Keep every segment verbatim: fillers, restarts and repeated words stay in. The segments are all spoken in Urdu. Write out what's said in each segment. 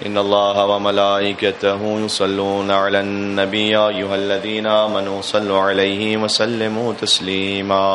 إن الله وملائكته يصلون على النبي يا أيها الذين آمنوا صلوا عليه وسلموا تسليما.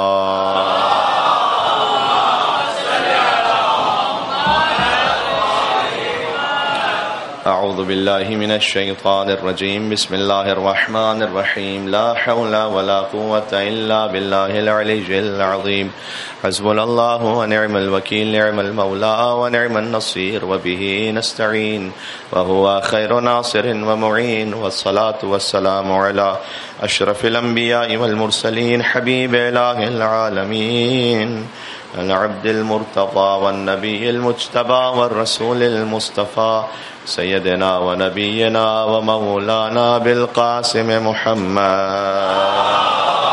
أعوذ بالله من الشيطان الرجيم. بسم الله الرحمن الرحيم. لا حول ولا قوة إلا بالله العلي العظيم. حسبنا الله ونعم الوكيل. نعم المولى ونعم النصير وبه نستعين وهو خير ناصر ومعين. والصلاة والسلام على أشرف الأنبياء والمرسلين حبيب إله العالمين العبد المرتضى والنبي المجتبى والرسول المصطفى سيدنا ونبينا ومولانا بالقاسم محمد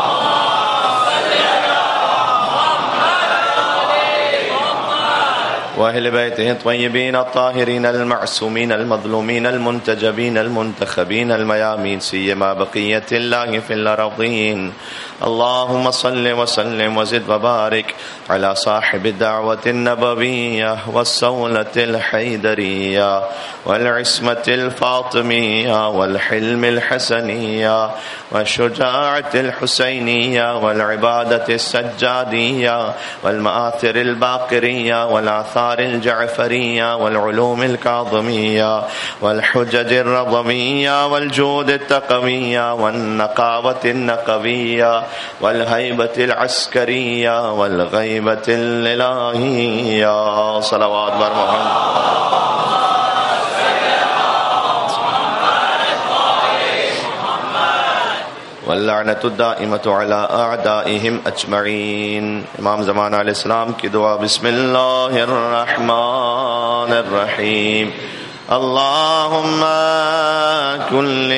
وأهل بيته الطيبين الطاهرين المعصومين المظلومين المنتجبين المنتخبين الميامين سيما بقية الله في الأرضين. اللهم صل وسلم وزد وبارك على صاحب الدعوة النبوية والصولة الحيدرية والعصمة الفاطمية والحلم الحسنية والشجاعة الحسينية والعبادة السجادية والمآثر الباقرية والآثار الجعفرية والعلوم الكاظمية والحجج الرضمية والجود التقوية والنقاوة النقوية والهيبة العسكرية والغيبة الإلهية. صلوات بر محمد. واللعنة الدائمة على أعدائهم أجمعين. امام زمانہ علیہ السلام کی دعا. بسم اللہ الرحمن الرحیم. اللهم كن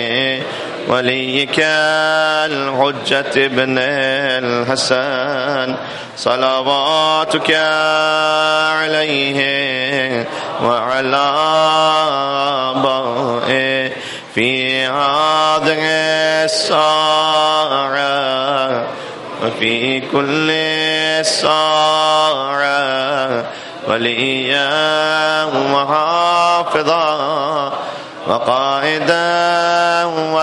وليك الحجة ابن الحسن صلواتك عليه وعلى آبائه في هذه الساعة وفي كل ساعة وليا وحافظا وقائدا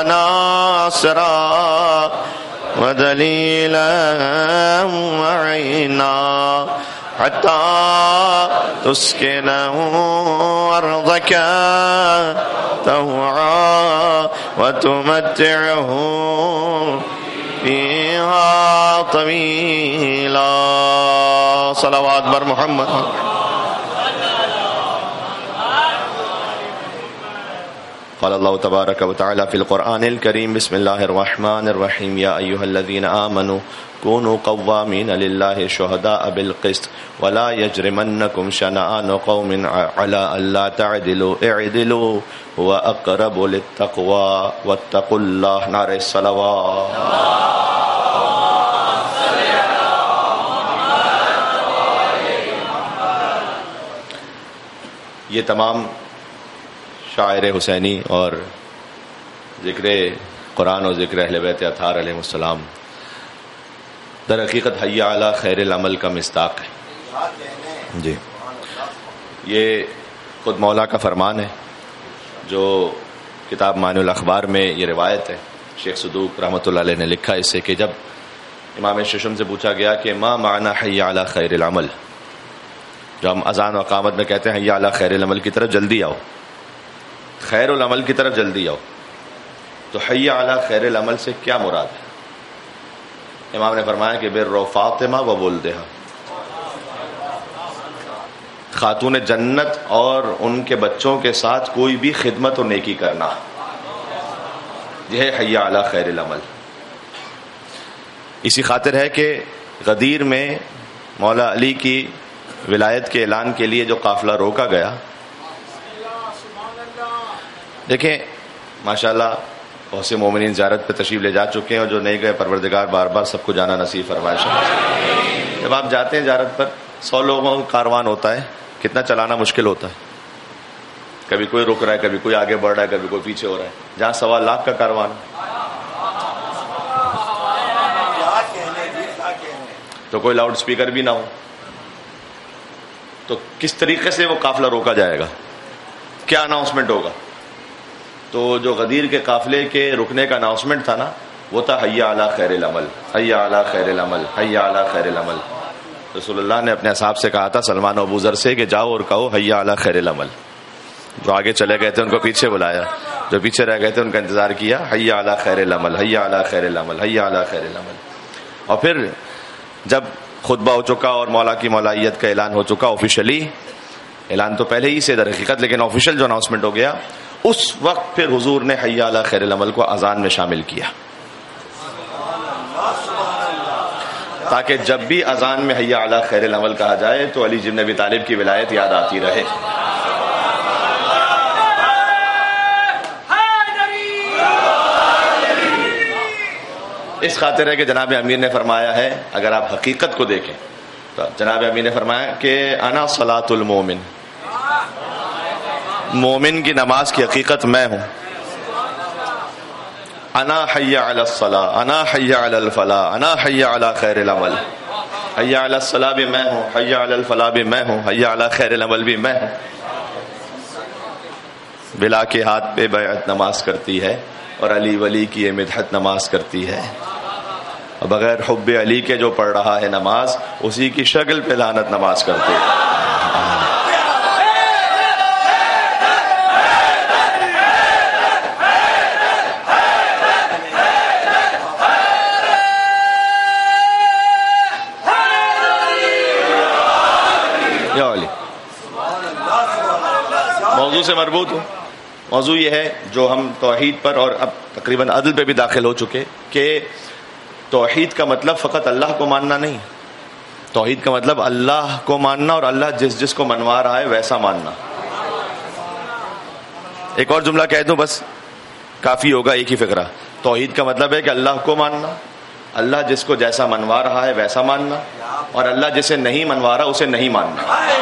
وناصرا ودليلا وعينا حتى تسكنه أرضك طوعا وتمتعه فيها طويلا. صلوات بر محمد. قال الله تبارك وتعالى في القرآن الكريم. بسم الله الرحمن الرحيم. يا أيها الذين آمنوا كونوا قوامين لله شهداء بالقسط ولا يجرمنكم شنآن قوم على ألا تعدلوا اعدلوا هو أقرب للتقوى واتقوا الله. نعرہ الصلوات. یہ تمام شاعر حسینی اور ذکر قرآن اور ذکر اہل بیت اطہار علیہ السلام در حقیقت حی علی خیر العمل کا مصداق ہے. جی یہ خود مولا کا فرمان ہے جو کتاب معانی الاخبار میں یہ روایت ہے. شیخ صدوق رحمۃ اللہ علیہ نے لکھا اس سے کہ جب امام ششم سے پوچھا گیا کہ ما معنی حی علی خیر العمل، جو ہم اذان و اقامت میں کہتے ہیں حی علی خیر العمل کی طرف جلدی آؤ، خیر العمل کی طرف جلدی آؤ، تو حی علی خیر العمل سے کیا مراد ہے؟ امام نے فرمایا کہ بر و فاطمہ و ولدہا، خاتون جنت اور ان کے بچوں کے ساتھ کوئی بھی خدمت و نیکی کرنا، یہ ہے حی علی خیر العمل. اسی خاطر ہے کہ غدیر میں مولا علی کی ولایت کے اعلان کے لیے جو قافلہ روکا گیا، دیکھیں ماشاءاللہ بہت سے مومنین زیارت پہ تشریف لے جا چکے ہیں، اور جو نہیں گئے پروردگار بار بار سب کو جانا نصیب فرمائے. جب آپ جاتے ہیں زیارت پر، سو لوگوں کا کاروان ہوتا ہے، کتنا چلانا مشکل ہوتا ہے. کبھی کوئی رک رہا ہے، کبھی کوئی آگے بڑھ رہا ہے، کبھی کوئی پیچھے ہو رہا ہے. جہاں سوا لاکھ کا کاروان تو کوئی لاؤڈ سپیکر بھی نہ ہو، تو کس طریقے سے وہ قافلہ روکا جائے گا؟ کیا اناؤنسمنٹ ہوگا؟ تو جو غدیر کے قافلے کے رکنے کا اناؤنسمنٹ تھا نا، وہ تھا حی علی خیر العمل، حی علی خیر العمل، حی علی خیر العمل. رسول اللہ نے اپنے اصحاب سے کہا تھا، سلمان و ابو ذر سے، کہ جاؤ اور کہو حی علی خیر العمل. جو آگے چلے گئے تھے ان کو پیچھے بلایا، جو پیچھے رہ گئے تھے ان کا انتظار کیا، حی علی خیر العمل، حی علی خیر العمل، حی علی خیر العمل. اور پھر جب خطبہ ہو چکا اور مولا کی مولائیت کا اعلان ہو چکا آفیشلی، اعلان تو پہلے ہی سے در حقیقت، لیکن آفیشل جو اناؤنسمنٹ ہو گیا، اس وقت پھر حضور نے حی علی خیر العمل کو اذان میں شامل کیا، تاکہ جب بھی اذان میں حی علی خیر العمل کہا جائے تو علی بن ابی طالب کی ولایت یاد آتی رہے. اس خاطر ہے کہ جناب امیر نے فرمایا ہے، اگر آپ حقیقت کو دیکھیں تو جناب امیر نے فرمایا کہ انا صلاۃ المومن، مومن کی نماز کی حقیقت میں ہوں. انا حی علی الصلاۃ، انا حی علی الفلاح، انا حی علی خیر العمل. حی علی الصلاۃ بھی میں ہوں، حی علی الفلاح بھی میں ہوں، حی علی خیر العمل بھی میں ہوں. بلا کے ہاتھ پہ بیعت نماز کرتی ہے اور علی ولی کی یہ مدحت نماز کرتی ہے. بغیر حب علی کے جو پڑھ رہا ہے نماز، اسی کی شکل پہ لعنت نماز کرتے ہے. یا علی. موضوع سے مربوط ہوں. موضوع یہ ہے جو ہم توحید پر اور اب تقریباً عدل پہ بھی داخل ہو چکے، کہ توحید کا مطلب فقط اللہ کو ماننا نہیں، توحید کا مطلب اللہ کو ماننا اور اللہ جس جس کو منوا رہا ہے ویسا ماننا. ایک اور جملہ کہہ دوں بس کافی ہوگا، ایک ہی فقرہ. توحید کا مطلب ہے کہ اللہ کو ماننا، اللہ جس کو جیسا منوا رہا ہے ویسا ماننا، اور اللہ جسے نہیں منوا رہا اسے نہیں ماننا.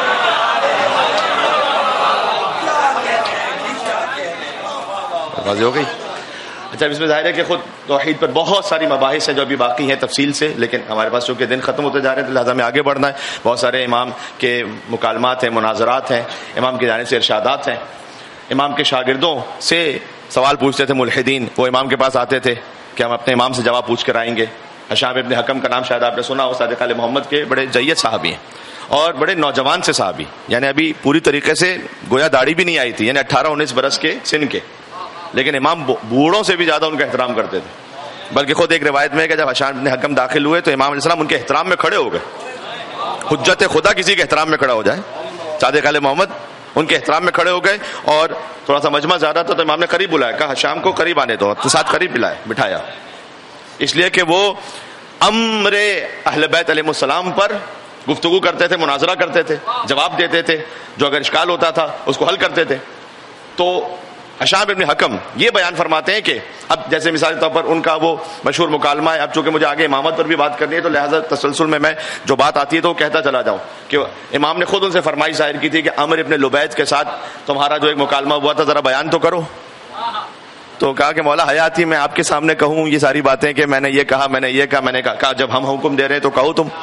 واضح ہو گئی؟ اچھا، اس میں ظاہر ہے کہ خود توحید پر بہت ساری مباحث ہیں جو ابھی باقی ہیں تفصیل سے، لیکن ہمارے پاس چونکہ دن ختم ہوتے جا رہے ہیں تو لہٰذا ہمیں آگے بڑھنا ہے. بہت سارے امام کے مکالمات ہیں، مناظرات ہیں، امام کی جانب سے ارشادات ہیں. امام کے شاگردوں سے سوال پوچھتے تھے ملحدین، وہ امام کے پاس آتے تھے کہ ہم اپنے امام سے جواب پوچھ کر آئیں گے. حشام ابن حکم کا نام شاید آپ نے سنا ہو، صادق آل محمد کے بڑے جید صحابی ہیں اور بڑے نوجوان سے صحابی، یعنی ابھی پوری طریقے سے گویا داڑھی بھی نہیں آئی تھی، یعنی اٹھارہ انیس برس کے سن کے، لیکن امام بوڑھوں سے بھی زیادہ ان کا احترام کرتے تھے. بلکہ خود ایک روایت میں ہے کہ جب حشام ابن حکم داخل ہوئے تو امام علیہ السلام ان کے احترام میں کھڑے ہو گئے. حجت خدا کسی کے احترام میں کھڑا ہو جائے، صادق آل محمد ان کے احترام میں کھڑے ہو گئے. اور تھوڑا سا مجمع زیادہ تھا تو امام نے قریب بلایا، کہا حشام کو قریب آنے دو، تو ساتھ قریب بلائے بٹھایا، اس لیے کہ وہ امر اہل بیت علیہ السلام پر گفتگو کرتے تھے، مناظرہ کرتے تھے، جواب دیتے تھے، جو اگر اشکال ہوتا تھا اس کو حل کرتے تھے. تو حشام ابن حکم یہ بیان فرماتے ہیں کہ اب جیسے مثال کے طور پر ان کا وہ مشہور مکالمہ ہے، اب چونکہ مجھے آگے امامت پر بھی بات کرنی ہے تو لہٰذا تسلسل میں میں جو بات آتی ہے تو وہ کہتا چلا جاؤں کہ امام نے خود ان سے فرمائش ظاہر کی تھی کہ عمر ابن لبید کے ساتھ تمہارا جو ایک مکالمہ ہوا تھا ذرا بیان تو کرو. تو کہا کہ مولا حیات ہی میں آپ کے سامنے کہوں یہ ساری باتیں کہ میں نے یہ کہا، میں نے یہ کہا، میں نے کہا جب ہم حکم دے رہے ہیں تو کہو تم.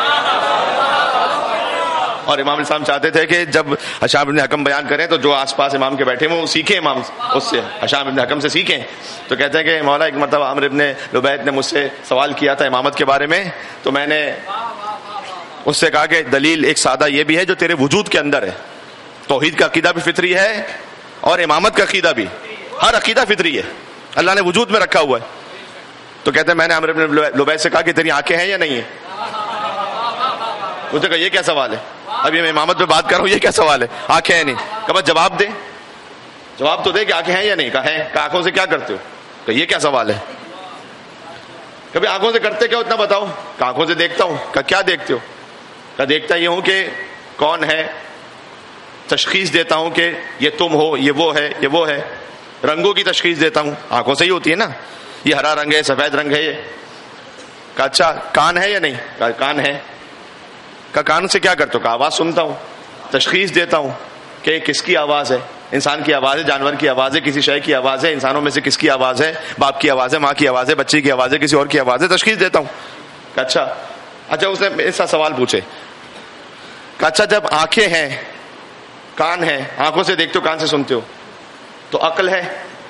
اور امام علیہ السلام چاہتے تھے کہ جب حشام ابن حکم بیان کریں تو جو آس پاس امام کے بیٹھے ہیں وہ سیکھیں، امام اس سے حشام ابن حکم سے سیکھیں. تو کہتے ہیں کہ مولا ایک مرتبہ عمر ابن لبید نے مجھ سے سوال کیا تھا امامت کے بارے میں، تو میں نے اس سے کہا کہ دلیل ایک سادہ یہ بھی ہے جو تیرے وجود کے اندر ہے. توحید کا عقیدہ بھی فطری ہے اور امامت کا عقیدہ بھی، ہر عقیدہ فطری ہے، اللہ نے وجود میں رکھا ہوا ہے. تو کہتے ہیں میں نے عمر ابن لبید سے کہا کہ تیری آنکھیں ہیں یا نہیں ہیں؟ اس نے کہا یہ کیا سوال ہے، ابھی میں امامت پہ بات کر رہا ہوں، یہ کیا سوال ہے، آنکھیں ہیں نہیں؟ کہا بس جواب دے، جواب تو دے کہ آنکھیں ہیں یا نہیں. کہا ہے. کہ آنکھوں سے کیا کرتے ہو؟ کہ یہ کیا سوال ہے، کبھی آنکھوں سے کرتے کیا اتنا بتاؤ؟ کہ آنکھوں سے دیکھتا ہوں. کہ کیا دیکھتے ہو؟ کہ دیکھتا یہ ہوں کہ کون ہے، تشخیص دیتا ہوں کہ یہ تم ہو، یہ وہ ہے، یہ وہ ہے، رنگوں کی تشخیص دیتا ہوں، آنکھوں سے ہی ہوتی ہے نا، یہ ہرا رنگ ہے، سفید رنگ ہے یہ. کہ اچھا کان ہے یا نہیں؟ کہ کان ہے. کہ کان سے کیا کرتے ہو؟ کہ آواز سنتا ہوں، تشخیص دیتا ہوں کہ کس کی آواز ہے، انسان کی آواز ہے، جانور کی آواز ہے، کسی شے کی آواز ہے، انسانوں میں سے کس کی آواز ہے، باپ کی آواز ہے، ماں کی آواز ہے، بچے کی آواز ہے، کسی اور کی آواز ہے، تشخیص دیتا ہوں. کہ اچھا اچھا اس نے ایسا سوال پوچھے کہ اچھا جب آنکھیں ہیں کان ہے, آنکھوں سے دیکھتے ہو, کان سے سنتے ہو, تو عقل ہے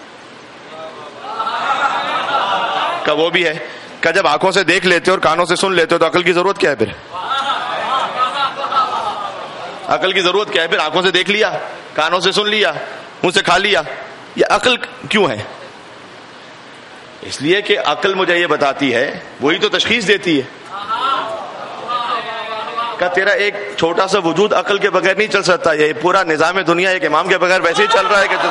کا وہ بھی ہے کہ جب آنکھوں سے دیکھ لیتے ہو اور کانوں سے سن لیتے ہو تو عقل کی ضرورت کیا ہے پھر؟ عقل کی ضرورت کیا ہے پھر؟ آنکھوں سے دیکھ لیا, کانوں سے سن لیا, منہ سے کھا لیا, یہ عقل کیوں ہے؟ اس لیے کہ عقل مجھے یہ بتاتی ہے, وہی تو تشخیص دیتی ہے کہ تیرا ایک چھوٹا سا وجود عقل کے بغیر نہیں چل سکتا, یہ پورا نظام دنیا ایک امام کے بغیر ویسے ہی چل رہا ہے کہ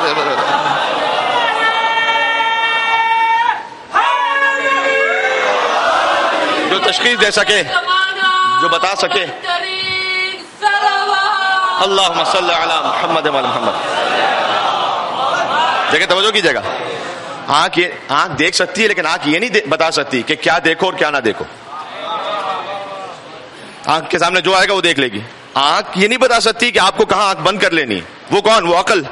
جو تشخیص دے سکے, جو بتا سکے. اللہم صلی علی محمد و محمد. دیکھیں توجہ کیجیے گا, آنکھ آنکھ دیکھ سکتی ہے لیکن آنکھ یہ نہیں بتا سکتی کہ کیا دیکھو اور کیا نہ دیکھو. آنکھ کے سامنے جو آئے گا وہ دیکھ لے گی. آنکھ یہ نہیں بتا سکتی کہ آپ کو کہاں آنکھ بند کر لینی. وہ کون؟ وہ عقل.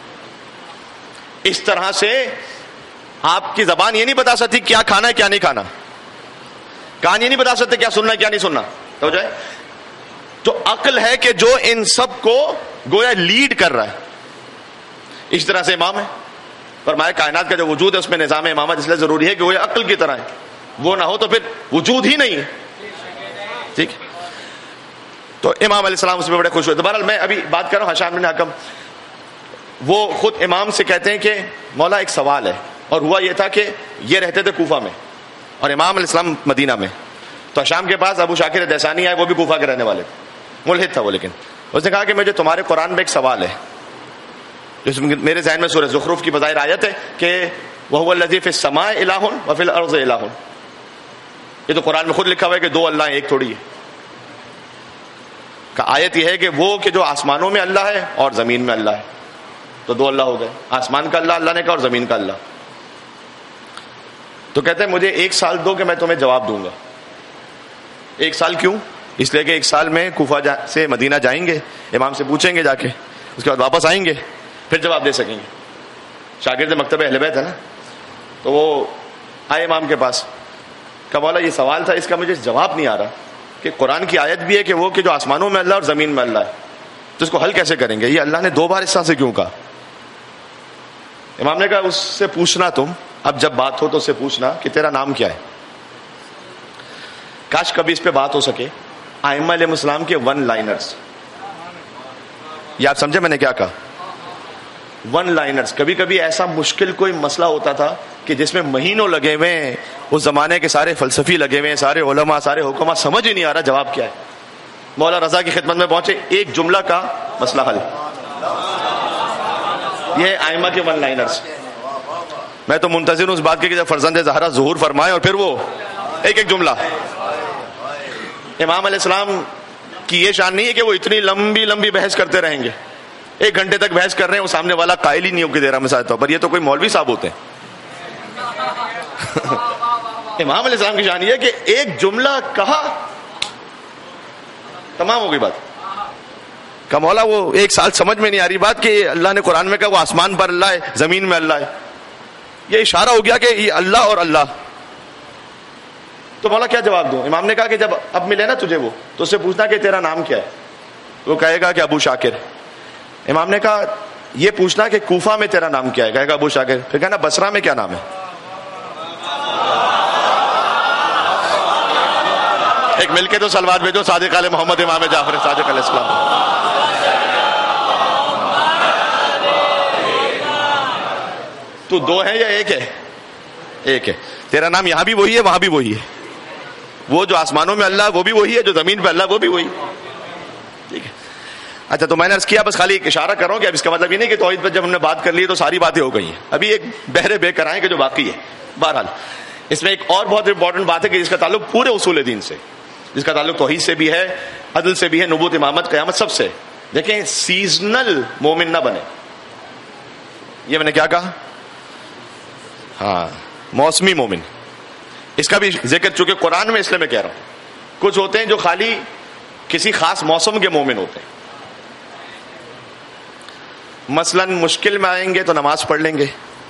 اس طرح سے آپ کی زبان یہ نہیں بتا سکتی کیا کھانا ہے کیا نہیں کھانا. کان یہ نہیں بتا سکتے کیا سننا ہے کیا نہیں سننا. تو جائے تو عقل ہے کہ جو ان سب کو گویا لیڈ کر رہا ہے. اس طرح سے امام ہے. فرمایا کائنات کا جو وجود ہے اس میں نظام امامت اس لیے ضروری ہے کہ وہ عقل کی طرح ہے, وہ نہ ہو تو پھر وجود ہی نہیں ہے. ٹھیک, تو امام علیہ السلام اس میں بڑے خوش ہوئے. بہرحال میں ابھی بات کر رہا ہوں ہشام بن حکم, وہ خود امام سے کہتے ہیں کہ مولا ایک سوال ہے, اور ہوا یہ تھا کہ یہ رہتے تھے کوفہ میں اور امام علیہ السلام مدینہ میں. تو ہشام کے پاس ابو شاکر دیسانی آئے, وہ بھی کوفہ کے رہنے والے تھے, ملحد تھا وہ, لیکن اس نے کہا کہ مجھے تمہارے قرآن میں ایک سوال ہے. جس میرے ذہن میں سورہ زخرف کی بظاہر آیت ہے کہ وَهُوَ الَّذِي فِي السَّمَاءِ إِلَٰهٌ وَفِي الْأَرْضِ إِلَٰهٌ. یہ تو قرآن میں خود لکھا ہوا ہے کہ دو اللہ ہیں, ایک تھوڑی ہے. کہ آیت یہ ہے کہ وہ کہ جو آسمانوں میں اللہ ہے اور زمین میں اللہ ہے, تو دو اللہ ہو گئے. آسمان کا اللہ اللہ نے کہا اور زمین کا اللہ. تو کہتے ہیں مجھے ایک سال دو کہ میں تمہیں جواب دوں گا. ایک سال کیوں؟ اس لیے کہ ایک سال میں کوفہ سے مدینہ جائیں گے, امام سے پوچھیں گے جا کے, اس کے بعد واپس آئیں گے, پھر جواب دے سکیں گے. شاگرد مکتب اہل بیت ہے نا, تو وہ آئے امام کے پاس, کہ مولا یہ سوال تھا, اس کا مجھے جواب نہیں آ رہا کہ قرآن کی آیت بھی ہے کہ وہ کہ جو آسمانوں میں اللہ اور زمین میں اللہ ہے, تو اس کو حل کیسے کریں گے؟ یہ اللہ نے دو بار اس طرح سے کیوں کہا؟ امام نے کہا اس سے پوچھنا تم, اب جب بات ہو تو اس سے پوچھنا کہ تیرا نام کیا ہے. کاش کبھی اس پہ بات ہو سکے. ائمہ علیہ السلام کے ون لائنرز, یہ آپ سمجھے میں نے کیا کہا؟ One liners. کبھی کبھی ایسا مشکل کوئی مسئلہ ہوتا تھا کہ جس میں مہینوں لگے ہوئے ہیں, اس زمانے کے سارے فلسفی لگے ہوئے ہیں, سارے علماء, سارے حکماء, سمجھ ہی نہیں آ رہا جواب کیا ہے. مولا رضا کی خدمت میں پہنچے, ایک جملہ کا مسئلہ حل. یہ ائمہ کے ون لائنرز. میں تو منتظر ہوں اس بات کے کہ جب فرزند زہرا ظہور فرمائے اور پھر وہ ایک ایک جملہ. امام علیہ السلام کی یہ شان نہیں ہے کہ وہ اتنی لمبی لمبی بحث کرتے رہیں گے, ایک گھنٹے تک بحث کر رہے ہیں, وہ سامنے والا قائل ہی نہیں ہو کے دے رہا مثال طور پر, یہ تو کوئی مولوی صاحب ہوتے ہیں. امام علیہ السلام کی شان یہ ہے کہ ایک جملہ کہا تمام ہو گئی بات. کہ مولا وہ ایک سال سمجھ میں نہیں آ رہی بات کہ اللہ نے قرآن میں کہا وہ آسمان پر اللہ ہے, زمین میں اللہ ہے, یہ اشارہ ہو گیا کہ یہ اللہ اور اللہ. تو مولا کیا جواب دوں؟ امام نے کہا کہ جب اب ملے نا تجھے وہ, تو اس سے پوچھنا کہ تیرا نام کیا ہے. وہ کہے گا کہ ابو شاکر. امام نے کہا یہ پوچھنا کہ کوفہ میں تیرا نام کیا ہے, کہے گا ابو شاکر. پھر کہنا بصرہ میں کیا نام ہے. ایک مل کے تو سلوات بھیجو صادق علیہ محمد امام جعفر صادق علیہ السلام. تو دو ہے یا ایک ہے؟ ایک ہے. تیرا نام یہاں بھی وہی ہے, وہاں بھی وہی ہے. وہ جو آسمانوں میں اللہ وہ بھی وہی ہے, جو زمین پہ اللہ وہ بھی وہی. ٹھیک ہے. اچھا, تو میں نے عرض کیا, بس خالی ایک اشارہ کر رہا ہوں کہ اب اس کا مطلب یہ نہیں کہ توحید پر جب ہم نے بات کر لی تو ساری باتیں ہو گئی ہیں. ابھی ایک بہرے بے کرائیں کہ جو باقی ہے. بہرحال اس میں ایک اور بہت امپورٹنٹ بات ہے کہ جس کا تعلق پورے اصول دین سے, جس کا تعلق توحید سے بھی ہے, عدل سے بھی ہے, نبوت, امامت, قیامت, سب سے. دیکھیں سیزنل مومن نہ بنے. یہ میں نے کیا کہا؟ ہاں, موسمی مومن. اس کا بھی ذکر چونکہ قرآن میں, اس لیے میں کہہ رہا ہوں. کچھ ہوتے ہیں جو خالی کسی خاص موسم کے مومن ہوتے ہیں. مثلا مشکل میں آئیں گے تو نماز پڑھ لیں گے,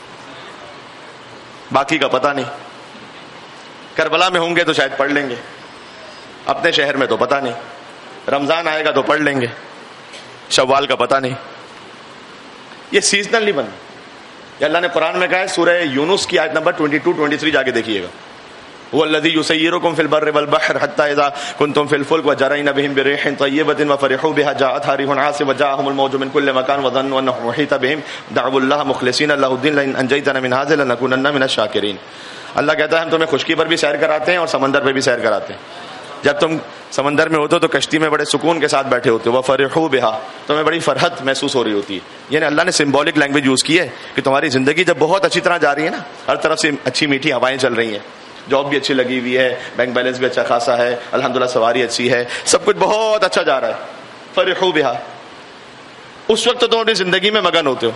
باقی کا پتہ نہیں. کربلا میں ہوں گے تو شاید پڑھ لیں گے, اپنے شہر میں تو پتہ نہیں. رمضان آئے گا تو پڑھ لیں گے. شوال کا پتہ نہیں. یہ سیزنل نہیں بننا. یہ اللہ نے قرآن میں کہا ہے سورہ یونس کی آیت نمبر بائیس تیئیس جا کے دیکھیے گا. هو الذي يسيركم في البر والبحر حتى إذا كنتم في الفلك وجرين بهم بريح طيبة وفرحوا بها جاءتها ريح عاصف وجاءهم الموج من كل مكان وظنوا أنه محيط بهم دعوا الله مخلصين له الدين لئن أنجيتنا من هذه لنكونن من الشاكرين. اللہ کہتا ہے ہم تمہیں خشکی پر بھی سیر کراتے ہیں اور سمندر پہ بھی سیر کراتے ہیں. جب تم سمندر میں ہوتے ہو تو کشتی میں بڑے سکون کے ساتھ بیٹھے ہوتے ہو. وفرحوا بها, تمہیں بڑی فرحت محسوس ہو رہی ہوتی ہے. یعنی اللہ نے سمبولک لینگویج یوز کی ہے کہ تمہاری زندگی جب بہت اچھی طرح جا رہی ہے نا, ہر طرف سے اچھی میٹھی ہوائیں چل رہی ہیں, جاب بھی اچھی لگی ہوئی ہے, بینک بیلنس بھی اچھا خاصا ہے, الحمدللہ سواری اچھی ہے, سب کچھ بہت اچھا جا رہا ہے. فرحوا بها, اس وقت تو تم اپنی زندگی میں مگن ہوتے ہو,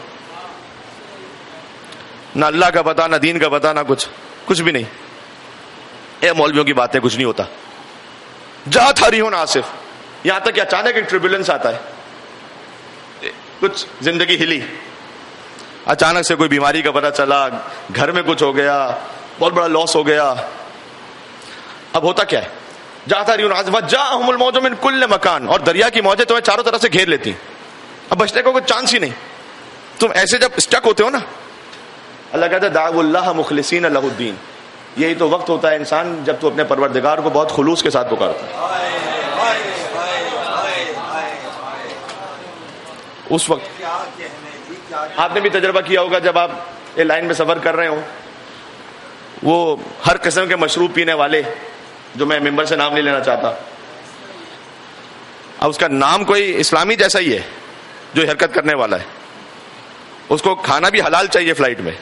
نہ اللہ کا پتہ, نہ دین کا پتہ, نہ کچھ کچھ بھی نہیں. اے مولویوں کی باتیں, کچھ نہیں ہوتا. جاءت ریح عاصف, یہاں تک کہ اچانک ایک ٹربولنس آتا ہے, کچھ زندگی ہلی, اچانک سے کوئی بیماری کا پتہ چلا, گھر میں کچھ ہو گیا, بہت بڑا لاس ہو گیا. اب ہوتا کیا ہے, جاتا ریح عاصف وجاءهم الموج من كل مکان, اور دریا کی موجیں تمہیں چاروں طرف سے گھیر لیتی. اب بچنے کو کوئی چانس ہی نہیں. تم ایسے جب اسٹک ہوتے ہو نا, اللہ کہتا ہے دعوا اللہ مخلصین لہ الدین. یہی تو وقت ہوتا ہے انسان جب تو اپنے پروردگار کو بہت خلوص کے ساتھ پکارتا ہے. اس وقت آپ نے بھی تجربہ کیا ہوگا جب آپ یہ لائن میں سفر کر رہے ہو, وہ ہر قسم کے مشروب پینے والے, جو میں ممبر سے نام نہیں لینا چاہتا, اب اس کا نام کوئی اسلامی جیسا ہی ہے جو حرکت کرنے والا ہے, اس کو کھانا بھی حلال چاہیے فلائٹ میں.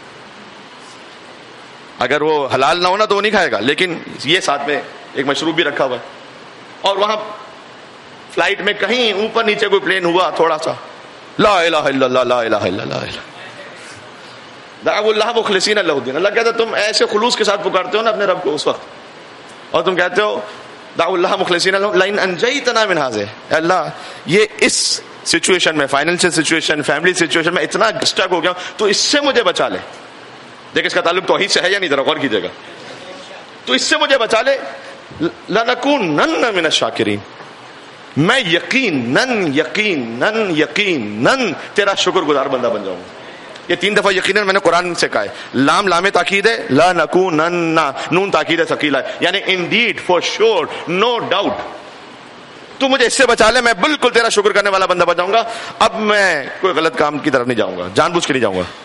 اگر وہ حلال نہ ہونا تو وہ نہیں کھائے گا, لیکن یہ ساتھ میں ایک مشروب بھی رکھا ہوا ہے. اور وہاں فلائٹ میں کہیں اوپر نیچے کوئی پلین ہوا تھوڑا سا, لا الہ الا اللہ لا الہ الا اللہ دعوا اللہ مخلصین لہ الدین. اللہ کہتا ہے تم ایسے خلوص کے ساتھ پکارتے ہو نا اپنے رب کو اس وقت, اور تم کہتے ہو دعوا اللہ مخلصین لہ لئن انجیتنا من ھذہ, اللہ یہ اس سچویشن میں, فائنینشیل سچویشن, فیملی سچویشن میں اتنا اسٹک ہو گیا تو اس سے مجھے بچا لے. دیکھ اس کا تعلق توحید سے ہے یا نہیں, ذرا غور کیجیے گا. تو اس سے مجھے بچا لے, لنکونن من الشاکرین, میں یقیناً یقیناً یقیناً تیرا شکر گزار بندہ بن جاؤں گا. یہ تین دفعہ یقیناً میں نے قرآن سے کہا ہے. لام لام تاکید ہے, لنکونن, نون تاکید ثقیلہ ہے, یعنی انڈیڈ, فور شور, نو ڈاؤٹ, تو مجھے اس سے بچا لے, میں بالکل تیرا شکر کرنے والا بندہ بن جاؤں گا. اب میں کوئی غلط کام کی طرف نہیں جاؤں گا, جان بوجھ کے نہیں جاؤں گا.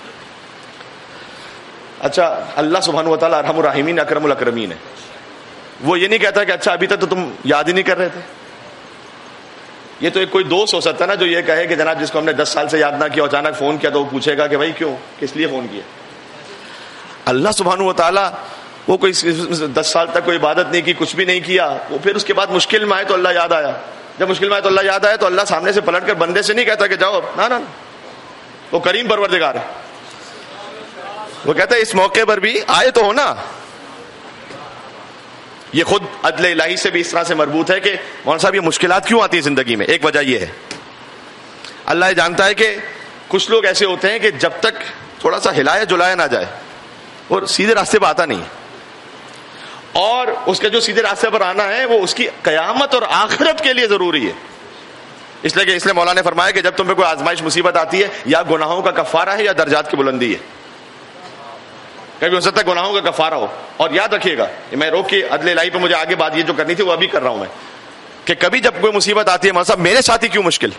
اچھا, اللہ سبحانہ و تعالیٰ ارحم الراحمین اکرم الاکرمین ہے. وہ یہ نہیں کہتا کہ اچھا ابھی تک تو تم یاد ہی نہیں کر رہے تھے. یہ تو ایک کوئی دوست ہو سکتا ہے نا جو یہ کہے کہ جناب جس کو ہم نے دس سال سے یاد نہ کیا, اچانک فون کیا تو وہ پوچھے گا کہ بھائی کیوں, کس لیے فون کیا. اللہ سبحانہ و تعالیٰ وہ کوئی دس سال تک کوئی عبادت نہیں کی, کچھ بھی نہیں کیا, وہ پھر اس کے بعد مشکل میں آئے تو اللہ یاد آیا. جب مشکل میں آئے تو اللہ یاد آیا تو اللہ سامنے سے پلٹ کر بندے سے نہیں کہتا کہ جاؤ, نہ نا, وہ کریم پروردگار ہے. وہ کہتا ہے اس موقع پر بھی آئے تو ہو نا. یہ خود عدل الہی سے بھی اس طرح سے مربوط ہے کہ مولانا صاحب یہ مشکلات کیوں آتی ہیں زندگی میں. ایک وجہ یہ ہے, اللہ یہ جانتا ہے کہ کچھ لوگ ایسے ہوتے ہیں کہ جب تک تھوڑا سا ہلایا جلایا نہ جائے اور سیدھے راستے پہ آتا نہیں ہے, اور اس کے جو سیدھے راستے پر آنا ہے وہ اس کی قیامت اور آخرت کے لیے ضروری ہے. اس لیے کہ اس لیے مولانا نے فرمایا کہ جب تم پہ کوئی آزمائش مصیبت آتی ہے, یا گناہوں کا کفارہ ہے یا درجات کی بلندی ہے. کبھی ہو سکتا ہے گناہوں کا کفارہ ہو. اور یاد رکھیے گا, میں روک کے عدل الہی پہ مجھے آگے بات یہ جو کرنی تھی وہ ابھی کر رہا ہوں میں, کہ کبھی جب کوئی مصیبت آتی ہے مولانا صاحب میرے ساتھ ہی کیوں مشکل,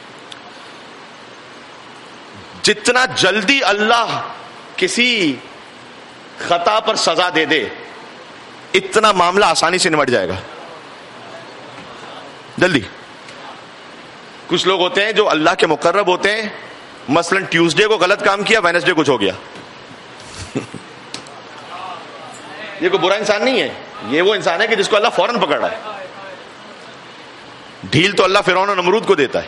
جتنا جلدی اللہ کسی خطا پر سزا دے دے اتنا معاملہ آسانی سے نمٹ جائے گا جلدی. کچھ لوگ ہوتے ہیں جو اللہ کے مقرب ہوتے ہیں, مثلا ٹیوزڈے کو غلط کام کیا, وینسڈے کچھ ہو گیا. یہ کوئی برا انسان نہیں ہے, یہ وہ انسان ہے کہ جس کو اللہ فوراً پکڑ رہا ہے. ڈھیل تو اللہ فرعون اور نمرود کو دیتا ہے.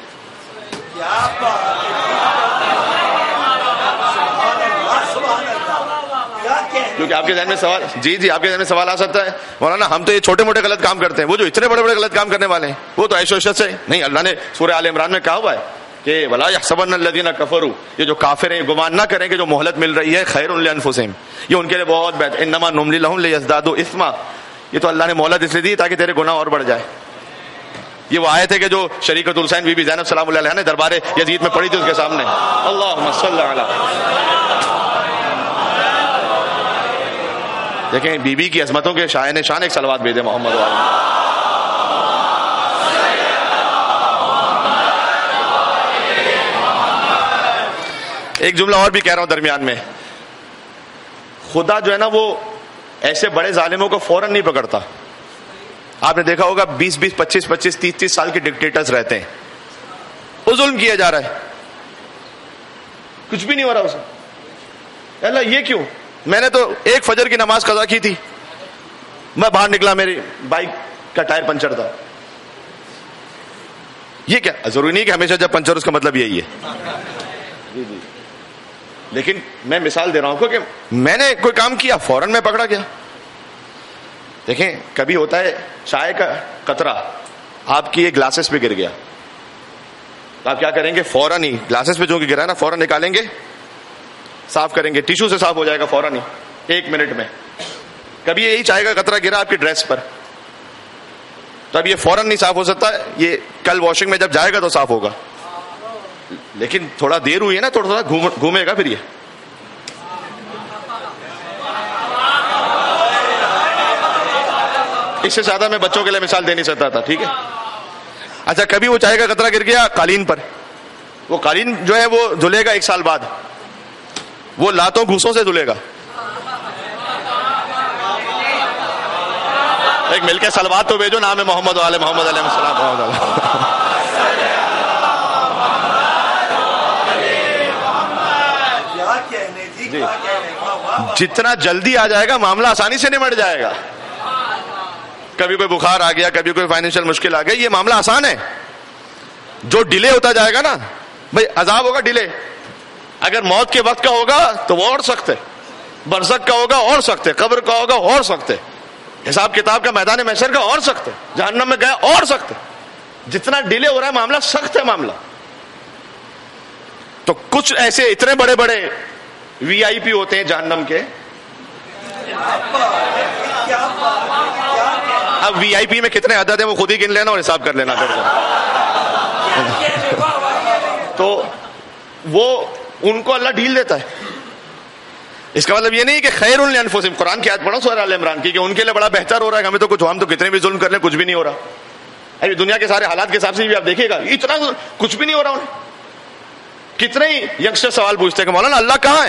کیونکہ آپ کے ذہن میں سوال, جی جی آپ کے ذہن میں سوال آ سکتا ہے مولانا ہم تو یہ چھوٹے موٹے غلط کام کرتے ہیں, وہ جو اتنے بڑے بڑے غلط کام کرنے والے ہیں وہ تو عیش و عشرت سے نہیں. اللہ نے سورہ آل عمران میں کہا ہوا ہے کہ ولا یحسبن الذین کفروا, یہ جو کافر ہیں گمان نہ کریں کہ جو مہلت مل رہی ہے خیر لانفسہم, یہ ان کے لیے بہت بہتر, انما نملی لہم لیزدادوا اثما, یہ تو اللہ نے مہلت اس لیے دی تاکہ تیرے گناہ اور بڑھ جائے. یہ وہ آیت ہے کہ جو شریکۃ الحسین بی بی زینب سلام اللہ علیہا نے دربار یزید میں پڑھی تھی اس کے سامنے. اللہم صلی علی. دیکھیں بی بی کی عظمتوں کے شاعن شان ایک صلوات بھیجے محمد والے. ایک جملہ اور بھی کہہ رہا ہوں درمیان میں. خدا جو ہے نا وہ ایسے بڑے ظالموں کو فوراً نہیں پکڑتا. آپ نے دیکھا ہوگا بیس بیس پچیس پچیس تیس تیس سال کے ڈکٹیٹرز رہتے ہیں, وہ ظلم کیا جا رہا ہے, کچھ بھی نہیں ہو رہا اسے. اللہ یہ کیوں؟ میں نے تو ایک فجر کی نماز قضا کی تھی, میں باہر نکلا میری بائک کا ٹائر پنچر تھا. یہ کیا ضروری نہیں کہ ہمیشہ جب پنچر اس کا مطلب یہی ہے, جی جی, لیکن میں مثال دے رہا ہوں کہ میں نے کوئی کام کیا فوراً میں پکڑا گیا. دیکھیں کبھی ہوتا ہے چائے کا قطرہ آپ کی ایک گلاسز پہ گر گیا, تو آپ کیا کریں گے؟ فوراً ہی گلاسز پہ جو کہ گرا ہے نا فوراً نکالیں گے, صاف کریں گے, ٹیشو سے صاف ہو جائے گا فوراً ہی ایک منٹ میں. کبھی یہی چائے کا قطرہ گرا آپ کی ڈریس پر, تو اب یہ فوراً نہیں صاف ہو سکتا, یہ کل واشنگ میں جب جائے گا تو صاف ہوگا, لیکن تھوڑا دیر ہوئی ہے نا, تھوڑا تھوڑا گھومے گا پھر یہ. اس سے زیادہ میں بچوں کے لیے مثال دے نہیں سکتا تھا, ٹھیک ہے. اچھا کبھی وہ چائے کا قطرہ گر گیا قالین پر, وہ قالین جو ہے وہ دھلے گا ایک سال بعد, وہ لاتوں گھوسوں سے دھلے گا. ایک مل کے صلوات تو بھیجو, نام ہے محمد والے محمد علیہ السلام. جی جتنا جلدی آ جائے گا معاملہ آسانی سے نمٹ جائے گا. کبھی کوئی بخار آ گیا, کبھی کوئی فائنینشیل مشکل آ گئی, یہ معاملہ آسان ہے. جو ڈیلے ہوتا جائے گا نا بھائی, عذاب ہوگا ڈیلے. اگر موت کے وقت کا ہوگا تو وہ اور سخت ہے, برزخ کا ہوگا اور سخت ہے, قبر کا ہوگا اور سخت ہے, حساب کتاب کا میدان محشر کا اور سخت ہے, جہنم میں گیا اور سخت ہے. جتنا ڈیلے ہو رہا ہے معاملہ سخت ہے معاملہ. تو کچھ ایسے اتنے بڑے بڑے وی آئی پی ہوتے ہیں جہنم کے. اب وی آئی پی میں کتنے عدد ہیں وہ خود ہی گن لینا اور حساب کر لینا. تو وہ ان کو اللہ ڈھیل دیتا ہے. اس کا مطلب یہ نہیں کہ خیر لانفسہم, قرآن کی آیت پڑھو سورہ آل عمران کی, کہ ان کے لیے بڑا بہتر ہو رہا ہے, ہمیں تو کچھ, ہم تو کتنے بھی ظلم کر لیں کچھ بھی نہیں ہو رہا. ابھی دنیا کے سارے حالات کے حساب سے بھی آپ دیکھیے گا اتنا کچھ بھی نہیں ہو رہا انہیں. کتنے ہی ینگسٹر سوال پوچھتے ہیں کہ مولانا اللہ کہاں ہے؟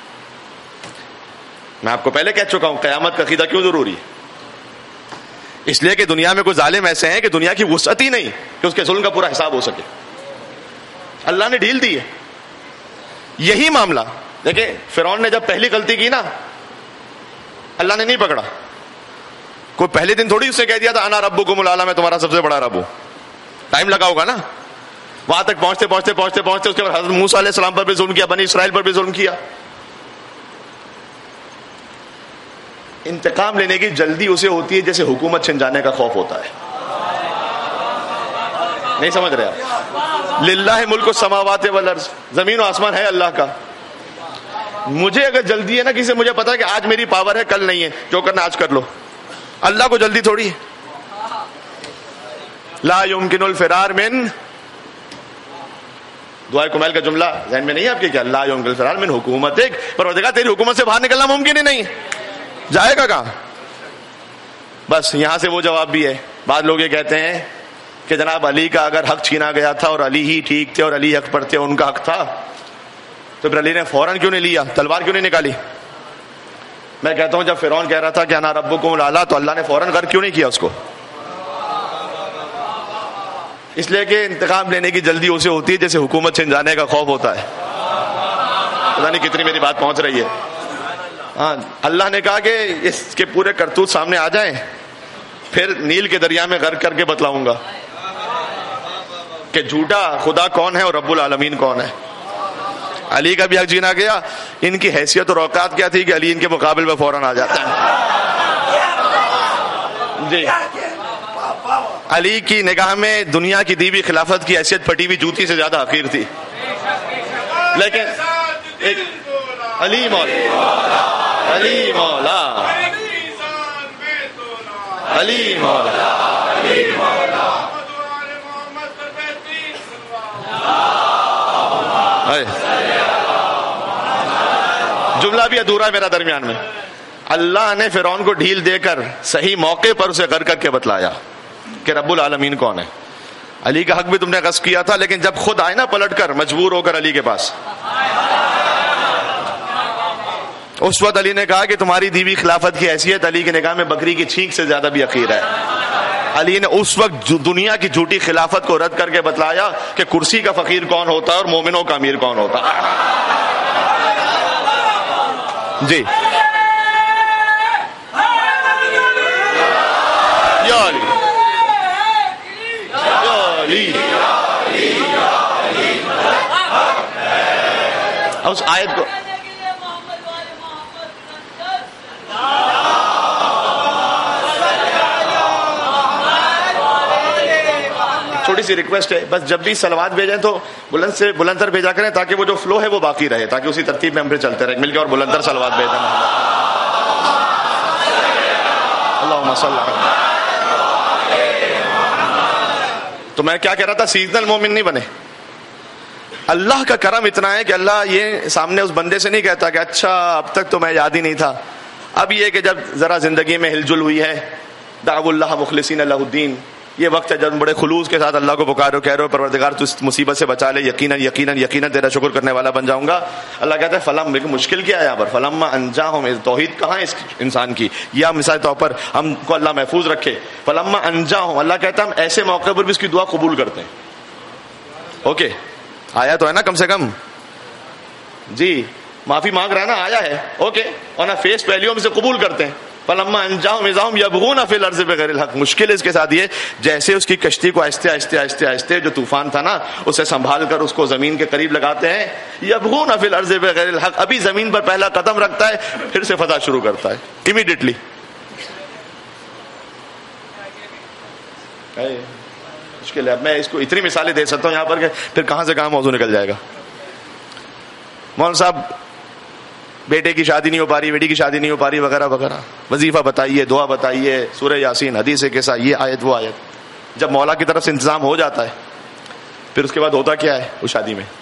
میں آپ کو پہلے کہہ چکا ہوں قیامت کا عقیدہ کیوں ضروری ہے. اس لیے کہ دنیا میں کوئی ظالم ایسے ہیں کہ دنیا کی وسعت ہی نہیں کہ اس کے ظلم کا پورا حساب ہو سکے. اللہ نے ڈھیل دی ہے. یہی معاملہ دیکھیں, فرعون نے جب پہلی غلطی کی نا اللہ نے نہیں پکڑا. کوئی پہلے دن تھوڑی اس سے کہہ دیا تھا انا ربکم الاعلی, میں تمہارا سب سے بڑا رب ہوں. ٹائم لگا ہوگا نا وہاں تک پہنچتے پہنچتے پہنچتے پہنچتے اس کے بعد حضرت موسیٰ علیہ السلام پر بھی ظلم کیا, بنی اسرائیل پر بھی ظلم کیا. انتقام لینے کی جلدی اسے ہوتی ہے جیسے حکومت چھن جانے کا خوف ہوتا ہے. نہیں سمجھ رہے آپ؟ للہ ملک السماوات والارض, زمین و آسمان ہے اللہ کا. مجھے اگر جلدی ہے نا کسی سے, مجھے پتا ہے کہ آج میری پاور ہے کل نہیں ہے, جو کرنا آج کر لو. اللہ کو جلدی تھوڑی ہے. لا یمکن الفرار من, دعائے کمیل کا جملہ ذہن میں نہیں ہے آپ کے کیا؟ لا یمکن الفرار من حکومت, ایک پروردگار تیری حکومت سے باہر نکلنا ممکن ہی نہیں ہے. جائے گا کہاں؟ بس یہاں سے وہ جواب بھی ہے. بعض لوگ یہ کہتے ہیں کہ جناب علی کا اگر حق چھینا گیا تھا اور علی ہی ٹھیک تھے اور علی حق پر تھے, ان کا حق تھا, تو پھر علی نے فوراً کیوں نہیں لیا, تلوار کیوں نہیں نکالی؟ میں کہتا ہوں جب فرعون کہہ رہا تھا کہ انا ربکم الاعلی, تو اللہ نے فوراً غرق کیوں نہیں کیا اس کو؟ اس لیے کہ انتقام لینے کی جلدی اسے ہوتی ہے جیسے حکومت چھن جانے کا خوف ہوتا ہے. پتہ نہیں کتنی میری بات پہنچ رہی ہے. ہاں, اللہ نے کہا کہ اس کے پورے کرتوت سامنے آ جائیں, پھر نیل کے دریا میں غرق کر کے بتلاؤں گا کہ جھوٹا خدا کون ہے اور رب العالمین کون ہے. علی کا بھی حق جینا گیا. ان کی حیثیت اور اوقات کیا تھی کہ علی ان کے مقابل میں فوراً آ جاتا ہے. جی, علی کی نگاہ میں دنیا کی دی ہوئی خلافت کی حیثیت پھٹی ہوئی جوتی سے زیادہ حقیر تھی. لیکن ایک علی مولا, علی مولا, علی مولا, جملہ بھی ادھورا ہے میرا درمیان میں. اللہ نے فرعون کو ڈھیل دے کر صحیح موقع پر اسے غرق کر کے بتلایا کہ رب العالمین کون ہے. علی کا حق بھی تم نے غصب کیا تھا، لیکن جب خود آئے نا پلٹ کر مجبور ہو کر علی کے پاس، اس وقت علی نے کہا کہ تمہاری دیوی خلافت کی حیثیت علی کی نگاہ میں بکری کی چھینک سے زیادہ بھی حقیر ہے. علی نے اس وقت دنیا کی جھوٹی خلافت کو رد کر کے بتلایا کہ کرسی کا فقیر کون ہوتا ہے اور مومنوں کا امیر کون ہوتا ہے. جی یا علی یا علی. اس آیت کو چھوٹی سی ریکویسٹ ہے، بس جب بھی صلوات بھیجیں تو بلند سے بلند تر بھیجا کریں تاکہ وہ جو فلو ہے وہ باقی رہے، تاکہ اسی ترتیب میں ہم پھر چلتے رہیں مل کے، اور بلند تر صلوات بھیجیں. اللہم صل علی. تو میں کیا کہہ رہا تھا، سیزنل مومن نہیں بنے. اللہ کا کرم اتنا ہے کہ اللہ یہ سامنے اس بندے سے نہیں کہتا کہ اچھا اب تک تو میں یاد ہی نہیں تھا، اب یہ کہ جب ذرا زندگی میں ہل جل ہوئی ہے، دعو اللہ مخلصین لہ الدین، یہ وقت ہے جب بڑے خلوص کے ساتھ اللہ کو پکارو، کہہ رہے ہو پروردگار تو اس مصیبت سے بچا لے، یقیناً یقیناً یقیناً تیرا شکر کرنے والا بن جاؤں گا. اللہ کہتا ہے فلم، لیکن مشکل کیا ہے یہاں پر، فلما انجاہم، توحید کہاں ہے اس انسان کی، یا مثال طور پر ہم کو اللہ محفوظ رکھے. فلما انجاہم، اللہ کہتا ہے ہم ایسے موقع پر بھی اس کی دعا قبول کرتے ہیں. اوکے آیا تو ہے نا کم سے کم، جی معافی مانگ رہا ہے نا، آیا ہے اوکے، اور نا فیس ویلیو میں سے قبول کرتے ہیں. فلما انجاہم اذا ہم یبغون فی الارض بغیر الحق. مشکل اس کے ساتھ یہ، جیسے اس کی کشتی کو آہستہ آہستہ آہستہ آہستہ جو طوفان تھا نا اسے سنبھال کر اس کو زمین کے قریب لگاتے ہیں، یبغون فی الارض بغیر الحق، ابھی زمین پر پہلا قدم رکھتا ہے پھر سے فتح شروع کرتا ہے امیڈیٹلی. مشکل ہے. اب میں اس کو اتنی مثالیں دے سکتا ہوں یہاں پر کہ پھر کہاں سے کہاں موضوع نکل جائے گا. مولانا صاحب بیٹے کی شادی نہیں ہو پا رہی، بیٹی کی شادی نہیں ہو پا رہی وغیرہ وغیرہ، وظیفہ بتائیے، دعا بتائیے، سورہ یاسین، حدیث کیسا، یہ آیت وہ آیت. جب مولا کی طرف سے انتظام ہو جاتا ہے پھر اس کے بعد ہوتا کیا ہے اس شادی میں،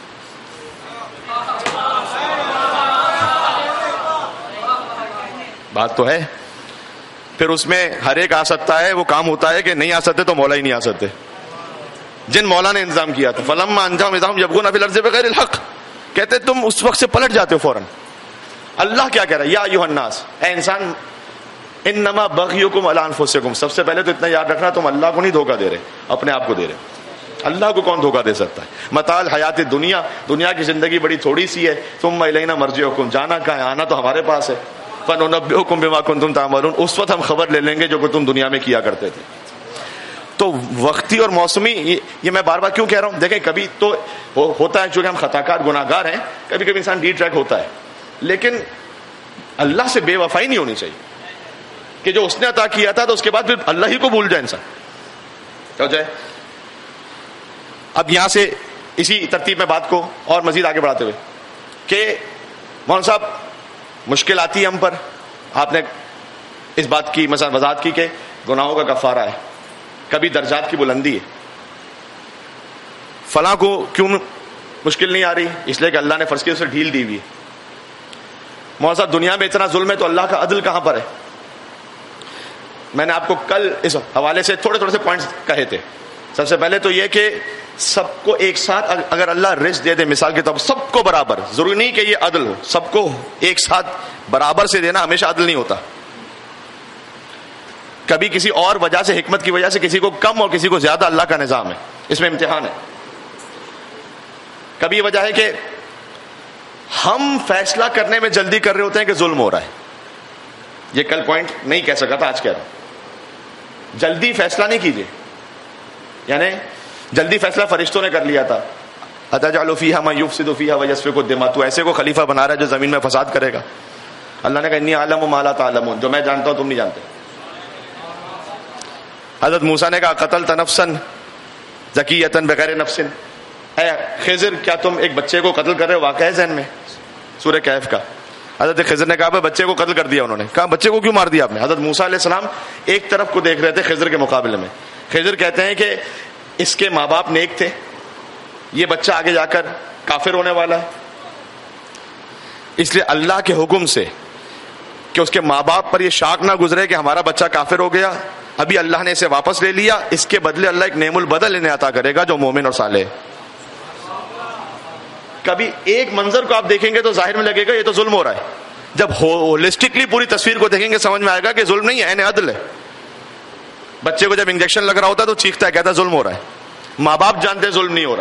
بات تو ہے. پھر اس میں ہر ایک آ سکتا ہے، وہ کام ہوتا ہے کہ نہیں آ سکتے تو مولا ہی نہیں آ سکتے جن مولا نے انتظام کیا تھا. فلما انجاہم اذا ہم یبغون فی الارض بغیر الحق، کہتے تم اس وقت سے پلٹ جاتے ہو فوراً. اللہ کیا کہہ رہا ہے، یا ایھا الناس، اے انسان، انما بغیکم علی انفسکم. سب سے پہلے تو اتنا یاد رکھنا تم اللہ کو نہیں دھوکہ دے رہے، اپنے آپ کو دے رہے. اللہ کو کون دھوکہ دے سکتا ہے. متاع الحیات دنیا، دنیا کی زندگی بڑی تھوڑی سی ہے. ثم الینا مرجعکم، جانا کہاں ہے، آنا تو ہمارے پاس ہے. فننبئکم بما کنتم تعملون، اس وقت ہم خبر لے لیں گے جو کہ تم دنیا میں کیا کرتے تھے. تو وقتی اور موسمی، یہ میں بار بار کیوں کہہ رہا ہوں، دیکھیں کبھی تو ہوتا ہے چونکہ ہم خطا کار گناہ گار ہیں، کبھی کبھی انسان ڈی ٹریک ہوتا ہے، لیکن اللہ سے بے وفائی نہیں ہونی چاہیے کہ جو اس نے عطا کیا تھا تو اس کے بعد پھر اللہ ہی کو بھول جائے انسان. ہو جائے. اب یہاں سے اسی ترتیب میں بات کو اور مزید آگے بڑھاتے ہوئے کہ مولانا صاحب مشکل آتی ہے ہم پر، آپ نے اس بات کی مثلا وضاحت کی کہ گناہوں کا کفارہ ہے، کبھی درجات کی بلندی ہے. فلاں کو کیوں مشکل نہیں آ رہی، اس لیے کہ اللہ نے فرض کی اسے ڈھیل دی ہوئی ہے. مولانا صاحب دنیا میں اتنا ظلم ہے تو اللہ کا عدل کہاں پر ہے. میں نے آپ کو کل اس حوالے سے تھوڑے تھوڑے سے پوائنٹس کہے تھے. سب سے پہلے تو یہ کہ سب کو ایک ساتھ اگر اللہ رزق دے دے، مثال کے طور پر سب کو برابر، ضروری نہیں کہ یہ عدل ہو، سب کو ایک ساتھ برابر سے دینا ہمیشہ عدل نہیں ہوتا. کبھی کسی اور وجہ سے، حکمت کی وجہ سے کسی کو کم اور کسی کو زیادہ اللہ کا نظام ہے، اس میں امتحان ہے. کبھی یہ وجہ ہے کہ ہم فیصلہ کرنے میں جلدی کر رہے ہوتے ہیں کہ ظلم ہو رہا ہے. یہ کل پوائنٹ نہیں کہہ سکا تھا، آج کہہ رہا ہوں. جلدی فیصلہ نہیں کیجیے، یعنی جلدی فیصلہ فرشتوں نے کر لیا تھا. اتجعل فیہا من یفسد فیہا ویسفک الدماء، تو ایسے کو خلیفہ بنا رہا ہے جو زمین میں فساد کرے گا. اللہ نے کہا انی اعلم ما لا تعلمون، جو میں جانتا ہوں تم نہیں جانتے. حضرت موسیٰ نے کہا قتلت نفسا زکیۃ بغیر نفس، اے خضر کیا تم ایک بچے کو قتل کر رہے ہو، واقعہ ہے ذہن میں سورہ کہف کا. حضرت خضر نے کہا بچے کو قتل کر دیا. انہوں نے کہا بچے کو کیوں مار دیا آپ نے. حضرت موسیٰ علیہ السلام ایک طرف کو دیکھ رہے تھے خضر کے مقابلے میں. خضر کہتے ہیں کہ اس کے ماں باپ نیک تھے، یہ بچہ آگے جا کر کافر ہونے والا ہے. اس لیے اللہ کے حکم سے کہ اس کے ماں باپ پر یہ شاک نہ گزرے کہ ہمارا بچہ کافر ہو گیا، ابھی اللہ نے اسے واپس لے لیا، اس کے بدلے اللہ ایک نعم البدل انہیں عطا کرے گا جو مومن اور صالح. کبھی ایک منظر کو آپ دیکھیں گے تو ظاہر میں لگے گا یہ تو ظلم ہو رہا ہے، جب ہولسٹکلی پوری تصویر کو دیکھیں گے سمجھ میں آئے گا کہ ظلم نہیں ہے، عین عدل ہے. بچے کو جب انجیکشن لگ رہا ہوتا ہے تو چیختا ہے، کہتا ہے ظلم ہو رہا ہے. ماں باپ جانتے ہیں ظلم نہیں ہو رہا.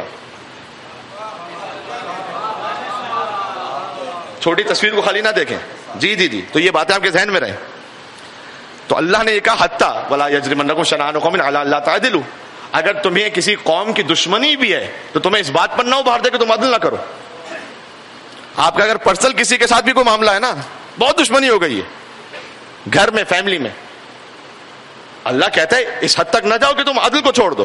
چھوٹی تصویر کو خالی نہ دیکھیں. جی جی جی تو یہ باتیں آپ کے ذہن میں رہیں. تو اللہ نے یہ کہا حتیٰ ولا یجرمنکم شنآن قوم علی الا تعدلوا، اگر تمہیں کسی قوم کی دشمنی بھی ہے تو تمہیں اس بات پر نہ ابھار دے کہ تم عدل نہ کرو. آپ کا اگر پرسنل کسی کے ساتھ بھی کوئی معاملہ ہے نا، بہت دشمنی ہو گئی ہے گھر میں، فیملی میں، اللہ کہتا ہے اس حد تک نہ جاؤ کہ تم عدل کو چھوڑ دو.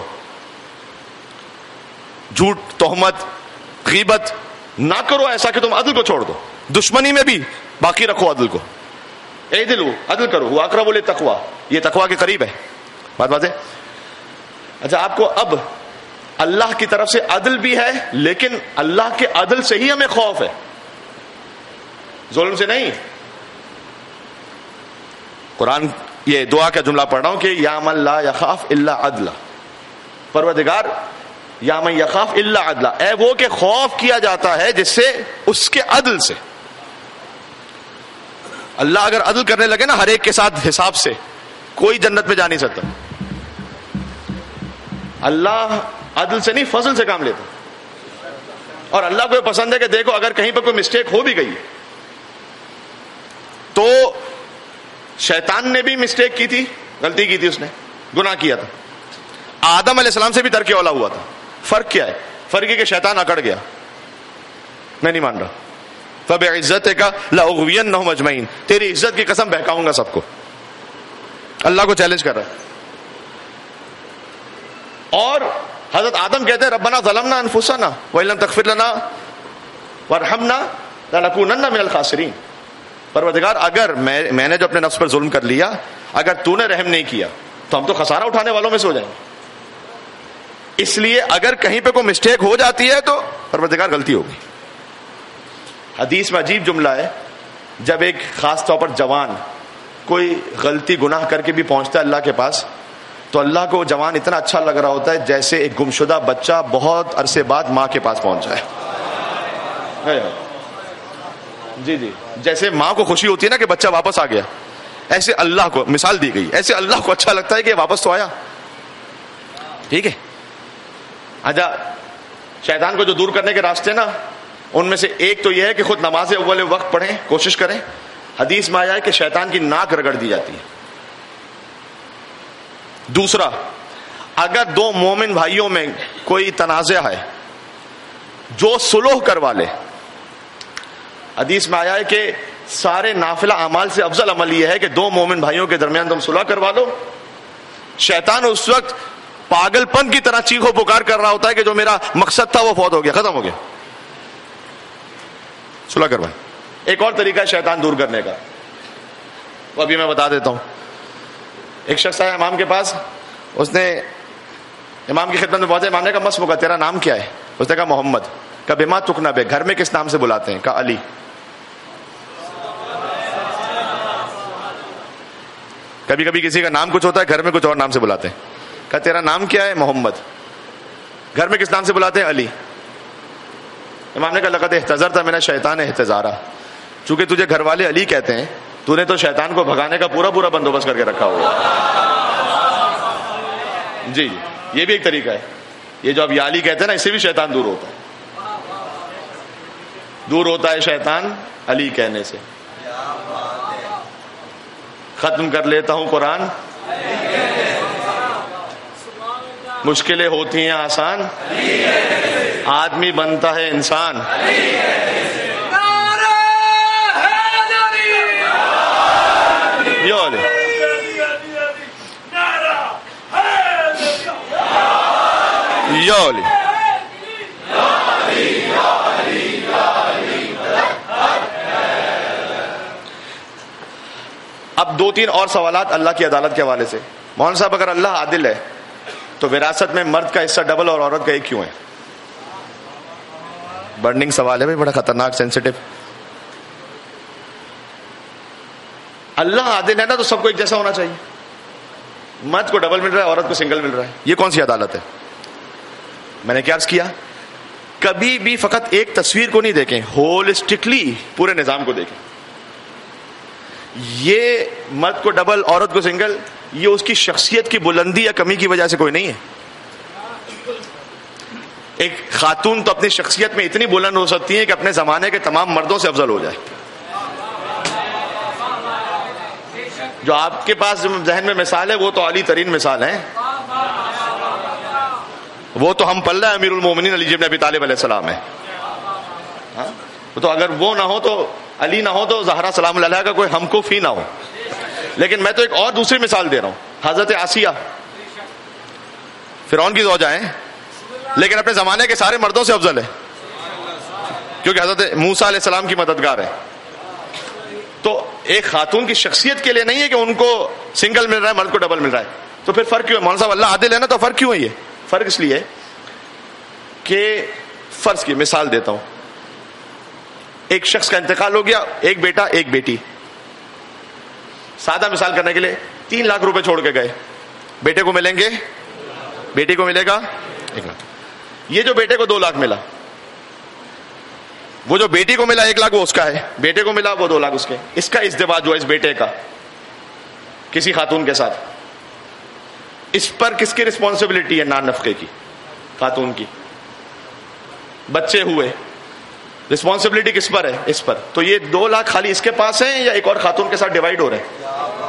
جھوٹ، تہمت، غیبت نہ کرو ایسا کہ تم عدل کو چھوڑ دو. دشمنی میں بھی باقی رکھو عدل کو. اعدلوا، عدل کرو، وہ اقرب للتقوی، یہ تقوی کے قریب ہے. بات بات ہے. اچھا آپ کو اب اللہ کی طرف سے عدل بھی ہے، لیکن اللہ کے عدل سے ہی ہمیں خوف ہے، ظلم سے نہیں. قرآن یہ دعا کا جملہ پڑھ رہا ہوں کہ یا من لا یخاف الا عدلا، پروردگار یا من یخاف الا عدلا، اے وہ کہ خوف کیا جاتا ہے جس سے اس کے عدل سے. اللہ اگر عدل کرنے لگے نا ہر ایک کے ساتھ حساب سے، کوئی جنت میں جا نہیں سکتا. اللہ عدل سے نہیں فضل سے کام لیتا. اور اللہ کو یہ پسند ہے کہ دیکھو اگر کہیں پر کوئی مسٹیک ہو بھی گئی تو شیطان نے بھی مسٹیک کی تھی، غلطی کی تھی، اس نے گناہ کیا تھا. آدم علیہ السلام سے بھی ترک اولا ہوا تھا. فرق کیا ہے؟ فرق ہے کہ شیطان اکڑ گیا، میں نہیں مان رہا. فَبِعِزَّتِكَ لَأُغْوِيَنَّهُمْ أَجْمَعِينَ، تیری عزت کی قسم بہکاؤں گا سب کو. اللہ کو چیلنج کر رہا ہے. اور حضرت آدم کہتے ہیں ربنا ظلمنا انفسنا وَإِن لَمْ تَغْفِرْ لَنَا وَارْحَمْنَا لَنَكُونَنَّ مِنَ الْخَاسِرِينَ. پروردگار اگر میں میں نے جو اپنے نفس پر ظلم کر لیا، اگر تو نے رحم نہیں کیا تو ہم تو خسارہ اٹھانے والوں میں سے ہو جائیں گے. اس لیے اگر کہیں پہ کوئی مسٹیک ہو جاتی ہے تو پروردگار غلطی ہوگی. حدیث میں عجیب جملہ ہے، جب ایک خاص طور پر جوان کوئی غلطی گناہ کر کے بھی پہنچتا ہے اللہ کے پاس تو اللہ کو جوان اتنا اچھا لگ رہا ہوتا ہے جیسے ایک گمشدہ بچہ بہت عرصے بعد ماں کے پاس پہنچا ہے. جی جی جیسے ماں کو خوشی ہوتی ہے نا کہ بچہ واپس آ گیا، ایسے اللہ کو مثال دی گئی، ایسے اللہ کو اچھا لگتا ہے کہ واپس تو آیا. ٹھیک ہے. اچھا شیطان کو جو دور کرنے کے راستے نا، ان میں سے ایک تو یہ ہے کہ خود نماز اول وقت پڑھیں، کوشش کریں. حدیث میں آیا ہے کہ شیطان کی ناک رگڑ دی جاتی ہے. دوسرا، اگر دو مومن بھائیوں میں کوئی تنازع ہے جو صلح کروا لے، حدیث میں آیا ہے کہ سارے نافلہ اعمال سے افضل عمل یہ ہے کہ دو مومن بھائیوں کے درمیان تم صلح کروا لو. شیطان اس وقت پاگل پن کی طرح چیخو پکار کر رہا ہوتا ہے کہ جو میرا مقصد تھا وہ فوت ہو گیا، ختم ہو گیا، صلح کروائیں. ایک اور طریقہ ہے شیطان دور کرنے کا، وہ ابھی میں بتا دیتا ہوں. ایک شخص آیا امام کے پاس، اس نے امام کی خدمت میں پہنچا، امام نے کہا مسمو کا تیرا نام کیا ہے؟ اس نے کہا محمد. کہا بما تکنا بے، گھر میں کس نام سے بلاتے ہیں؟ کہا علی. کبھی کبھی کسی کا نام کچھ ہوتا ہے، گھر میں کچھ اور نام سے بلاتے ہیں. کہا تیرا نام کیا ہے؟ محمد. گھر میں کس نام سے بلاتے ہیں؟ علی. امام نے کہا لقد احتضرت من الشیطان احتضارا، چونکہ تجھے گھر والے علی کہتے ہیں تو نے تو شیطان کو بھگانے کا پورا پورا بندوبست کر کے رکھا ہوا. جی یہ بھی ایک طریقہ ہے. یہ جو اب یا علی کہتے ہیں نا، اس سے بھی شیطان دور ہوتا ہے. دور ہوتا ہے شیطان علی کہنے سے. ختم کر لیتا ہوں قرآن، مشکلیں ہوتی ہیں آسان، آدمی بنتا ہے انسان. یو علی یو علی. اب دو تین اور سوالات اللہ کی عدالت کے حوالے سے. مولانا صاحب اگر اللہ عادل ہے تو وراثت میں مرد کا حصہ ڈبل اور عورت کا ایک کیوں ہے؟ برننگ سوال ہے بھائی، بڑا خطرناک، سینسیٹیو. اللہ عادل ہے نا تو سب کو ایک جیسا ہونا چاہیے. مرد کو ڈبل مل رہا ہے, عورت کو سنگل مل رہا ہے, یہ کون سی عدالت ہے؟ میں نے کیا عرض کیا, کبھی بھی فقط ایک تصویر کو نہیں دیکھیں, ہولسٹکلی پورے نظام کو دیکھیں. یہ مرد کو ڈبل, عورت کو سنگل, یہ اس کی شخصیت کی بلندی یا کمی کی وجہ سے کوئی نہیں ہے. ایک خاتون تو اپنی شخصیت میں اتنی بلند ہو سکتی ہے کہ اپنے زمانے کے تمام مردوں سے افضل ہو جائے. جو آپ کے پاس ذہن میں مثال ہے وہ تو عالی ترین مثال ہے, وہ تو ہم پلہ امیر المومنین علی بن ابی طالب علیہ السلام ہے. تو اگر وہ نہ ہو تو علی نہ ہو تو زہرا سلام اللہ علیہا کا کوئی ہم کو فی نہ ہو. لیکن میں تو ایک اور دوسری مثال دے رہا ہوں, حضرت آسیہ فرعون کی زوجہ ہیں لیکن اپنے زمانے کے سارے مردوں سے افضل ہے کیونکہ حضرت موسیٰ علیہ السلام کی مددگار ہے. تو ایک خاتون کی شخصیت کے لیے نہیں ہے کہ ان کو سنگل مل رہا ہے, مرد کو ڈبل مل رہا ہے. تو پھر فرق کیوں ہے؟ مولانا صاحب اللہ عادل ہے نا, تو فرق کیوں ہے؟ یہ فرق اس لیے کہ فرض کی مثال دیتا ہوں, ایک شخص کا انتقال ہو گیا, ایک بیٹا ایک بیٹی, سادہ مثال کرنے کے لیے تین لاکھ روپے چھوڑ کے گئے, بیٹے کو ملیں گے, بیٹی کو ملے گا ایک لاکھ. یہ جو بیٹے کو دو لاکھ ملا, وہ جو بیٹی کو ملا ایک لاکھ وہ اس کا ہے, بیٹے کو ملا وہ دو لاکھ اس کے. اس کا ازدواج ہوا اس بیٹے کا کسی خاتون کے ساتھ, اس پر کس کی رسپانسبلٹی ہے؟ نان نفقے کی, خاتون کی. بچے ہوئے, رسپانسبلٹی کس پر ہے؟ اس پر. تو یہ دو لاکھ خالی اس کے پاس ہیں یا ایک اور خاتون کے ساتھ ڈیوائڈ ہو رہے ہیں؟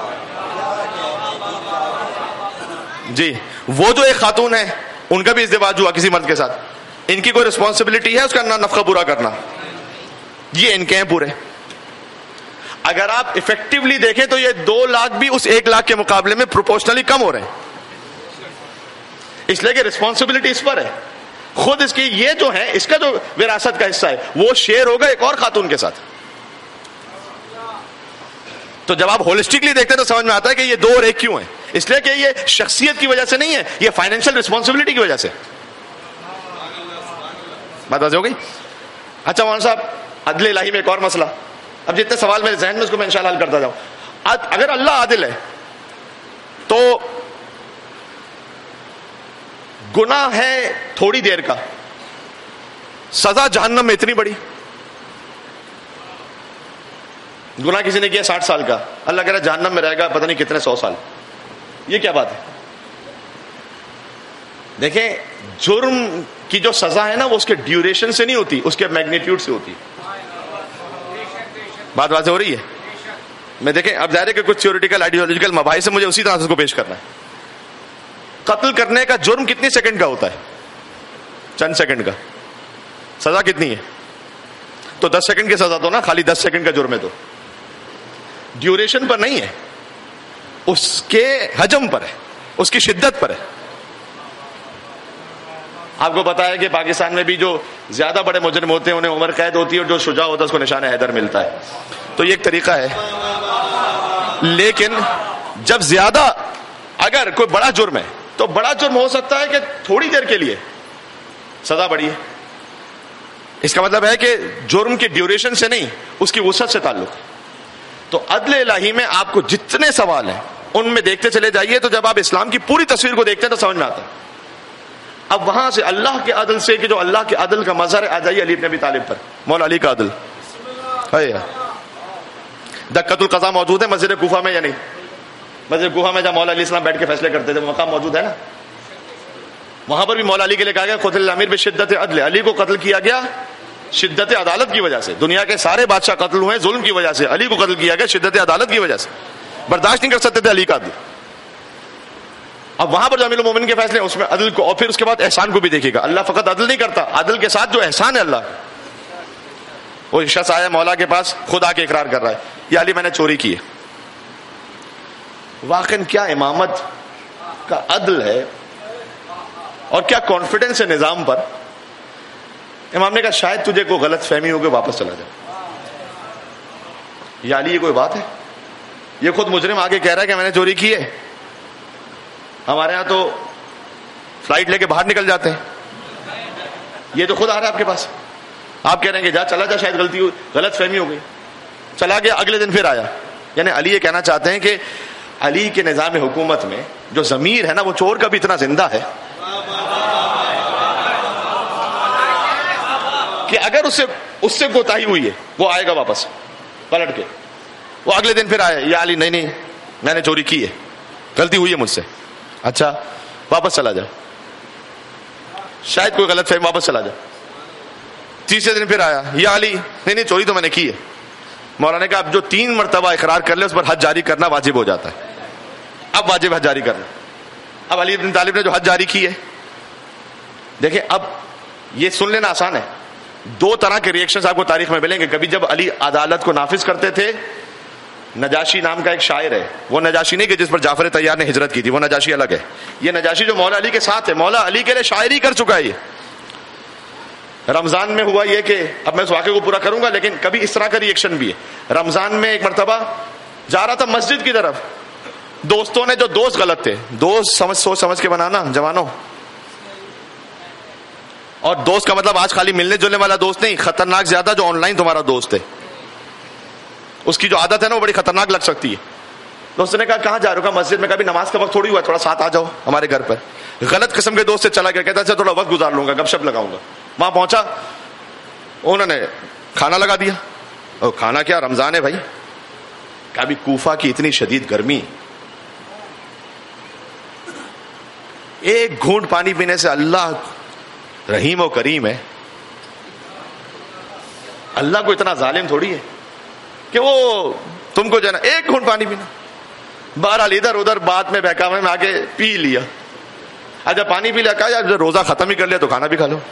جی, وہ جو ایک خاتون ہے ان کا بھی ازدواج ہوا کسی مرد کے ساتھ, ان کی کوئی رسپانسبلٹی ہے اس کا نان نفقہ پورا کرنا؟ یہ ان کے ہیں پورے. اگر آپ افیکٹولی دیکھیں تو یہ دو لاکھ بھی اس ایک لاکھ کے مقابلے میں پروپورشنلی کم ہو رہے ہیں, اس لیے کہ رسپانسبلٹی اس پر ہے. خود اس کی یہ جو ہے, اس کا جو وراثت کا حصہ ہے وہ شیئر ہوگا ایک اور خاتون کے ساتھ. تو جب آپ ہولسٹکلی دیکھتے ہیں تو سمجھ میں آتا ہے کہ یہ دو اور ایک کیوں ہیں. اس لیے کہ یہ شخصیت کی وجہ سے نہیں ہے, یہ فائنینشیل رسپانسبلٹی کی وجہ سے. بات واضح ہو گئی؟ اچھا مولانا صاحب, عدل الہی میں ایک اور مسئلہ, اب جتنے سوال میرے ذہن میں اس کو میں انشاءاللہ حل کرتا جاؤں. اگر اللہ عادل ہے تو گناہ ہے تھوڑی دیر کا, سزا جہنم میں اتنی بڑی. گناہ کسی نے کیا ساٹھ سال کا, اللہ کہہ رہا ہے جہنم میں رہے گا پتہ نہیں کتنے سو سال. یہ کیا بات ہے؟ دیکھیں, جرم کی جو سزا ہے نا وہ اس کے ڈیوریشن سے نہیں ہوتی, اس کے میگنیٹیوڈ سے ہوتی. بات واضح ہو رہی ہے؟ میں دیکھیں, اب ظاہر ہے کہ کچھ تھیوریٹیکل آئیڈیالوجیکل مباحث سے مجھے اسی طرح سے اس کو پیش کرنا ہے. قتل کرنے کا جرم کتنی سیکنڈ کا ہوتا ہے؟ چند سیکنڈ کا. سزا کتنی ہے؟ تو دس سیکنڈ کی سزا تو نا, خالی دس سیکنڈ کا جرم ہے. تو ڈیوریشن پر نہیں ہے, اس کے حجم پر ہے, اس کی شدت پر ہے. آپ کو پتا ہے کہ پاکستان میں بھی جو زیادہ بڑے مجرم ہوتے ہیں انہیں عمر قید ہوتی ہے, اور جو شجاع ہوتا ہے اس کو نشان حیدر ملتا ہے. تو یہ ایک طریقہ ہے. لیکن جب زیادہ, اگر کوئی بڑا جرم ہے تو بڑا جرم ہو سکتا ہے کہ تھوڑی دیر کے لیے سزا بڑی ہے. اس کا مطلب ہے کہ جرم کی ڈیوریشن سے نہیں, اس کی وسعت سے تعلق. تو عدل الہی میں آپ کو جتنے سوال ہیں ان میں دیکھتے چلے جائیے, تو جب آپ اسلام کی پوری تصویر کو دیکھتے ہیں تو سمجھ میں آتا ہے. اب وہاں سے اللہ کے عدل سے, کہ جو اللہ کے عدل کا مظہر ہے, آ جائیے علی بن ابی طالب پر. مولا علی کا عدل ہے. دقت القضاء موجود ہے مسجد کوفہ میں یا نہیں؟ مسجد کوفہ میں جہاں مولا علی السلام بیٹھ کے فیصلے کرتے تھے وہ مقام موجود ہے نا. وہاں پر بھی مولا علی کے لیے کہا گیا قتل الامیر بشدت عدل, علی کو قتل کیا گیا شدت عدالت کی وجہ سے. دنیا کے سارے بادشاہ قتل ہوئے ظلم کی وجہ سے, علی کو قتل کیا گیا شدت عدالت کی وجہ سے. برداشت نہیں کر سکتے تھے علی کا عدل. اب وہاں پر جو امیر المومنین کے فیصلے ہیں اس میں عدل کو, اور پھر اس کے بعد احسان کو بھی دیکھے گا. اللہ فقط عدل نہیں کرتا, عدل کے ساتھ جو احسان ہے اللہ کا. وہ شخص آیا مولا کے پاس, خود آ کے اقرار کر رہا ہے, یا علی میں نے چوری کی ہے. واقعاً کیا امامت کا عدل ہے اور کیا کانفیڈنس ہے نظام پر. امام نے کہا شاید تجھے کوئی غلط فہمی ہو کے واپس چلا جائے. یا علی یہ کوئی بات ہے؟ یہ خود مجرم آگے کہہ رہا ہے کہ میں نے چوری کی ہے. ہمارے ہاں تو فلائٹ لے کے باہر نکل جاتے ہیں, یہ تو خود آ رہا ہے آپ کے پاس. آپ کہہ رہے ہیں کہ جا چلا جا, شاید غلطی ہو, غلط فہمی ہو گئی. چلا گیا, اگلے دن پھر آیا, یعنی علی یہ کہنا چاہتے ہیں کہ علی کے نظام حکومت میں جو ضمیر ہے نا وہ چور کا بھی اتنا زندہ ہے کہ اگر اس سے اس سے کوتاہی ہوئی ہے وہ آئے گا واپس پلٹ کے. وہ اگلے دن پھر آئے, یا علی نہیں نہیں میں نے چوری کی ہے, غلطی ہوئی ہے مجھ سے. اچھا واپس چلا جا, شاید کوئی غلط فہمی, واپس چلا جا. تیسرے دن پھر آیا, یا علی نہیں نہیں چوری تو میں نے کی ہے. مولانا نے کہا اب جو تین مرتبہ اقرار کر لے اس پر حج جاری کرنا واجب ہو جاتا ہے. اب واجب حج جاری کرنا. اب علی بن طالب نے جو حج جاری کی ہے, دیکھیں اب یہ سن لینا آسان ہے. دو طرح کے ریئیکشنز آپ کو تاریخ میں ملیں گے. کبھی جب علی عدالت کو نافذ کرتے تھے, نجاشی نام کا ایک شاعر ہے, وہ نجاشی نہیں کہ جس پر جعفر طیار نے ہجرت کی تھی, وہ نجاشی الگ ہے. یہ نجاشی جو مولا علی کے ساتھ ہے, مولا علی کے لیے شاعری کر چکا ہے. یہ رمضان میں ہوا یہ کہ, اب میں اس واقعے کو پورا کروں گا لیکن کبھی اس طرح کا ریئیکشن بھی ہے. رمضان میں ایک مرتبہ جا رہا تھا مسجد کی طرف, دوستوں نے, جو دوست غلط تھے, دوست سمجھ سوچ سمجھ کے بنانا جوانوں, اور دوست کا مطلب آج خالی ملنے جلنے والا دوست نہیں, خطرناک زیادہ جو آن لائن تمہارا دوست ہے, اس کی جو عادت ہے نا وہ بڑی خطرناک لگ سکتی ہے. دوست نے کہا کہاں جا رہا ہوں, مسجد میں. کبھی نماز کا وقت تھوڑی ہوا, تھوڑا ساتھ آ جاؤ ہمارے گھر پر. غلط قسم کے دوست سے چلا گیا, کہتا ہے تھوڑا وقت گزار لوں گا, گپ شپ لگاؤں گا. وہاں پہنچا, انہوں نے کھانا لگا دیا. اور کھانا کیا, رمضان ہے بھائی. کبھی کوفہ کی اتنی شدید گرمی, ایک گھونٹ پانی پینے سے, اللہ رحیم و کریم ہے, اللہ کو اتنا ظالم تھوڑی ہے کہ وہ تم کو جو ہے نا ایک گھونٹ پانی پینا. بہرحال ادھر ادھر بات میں بہکاوے میں آگے پی لیا. اچھا پانی پی لیا, کہا یار جب روزہ ختم ہی کر لیا تو کھانا بھی کھا لو.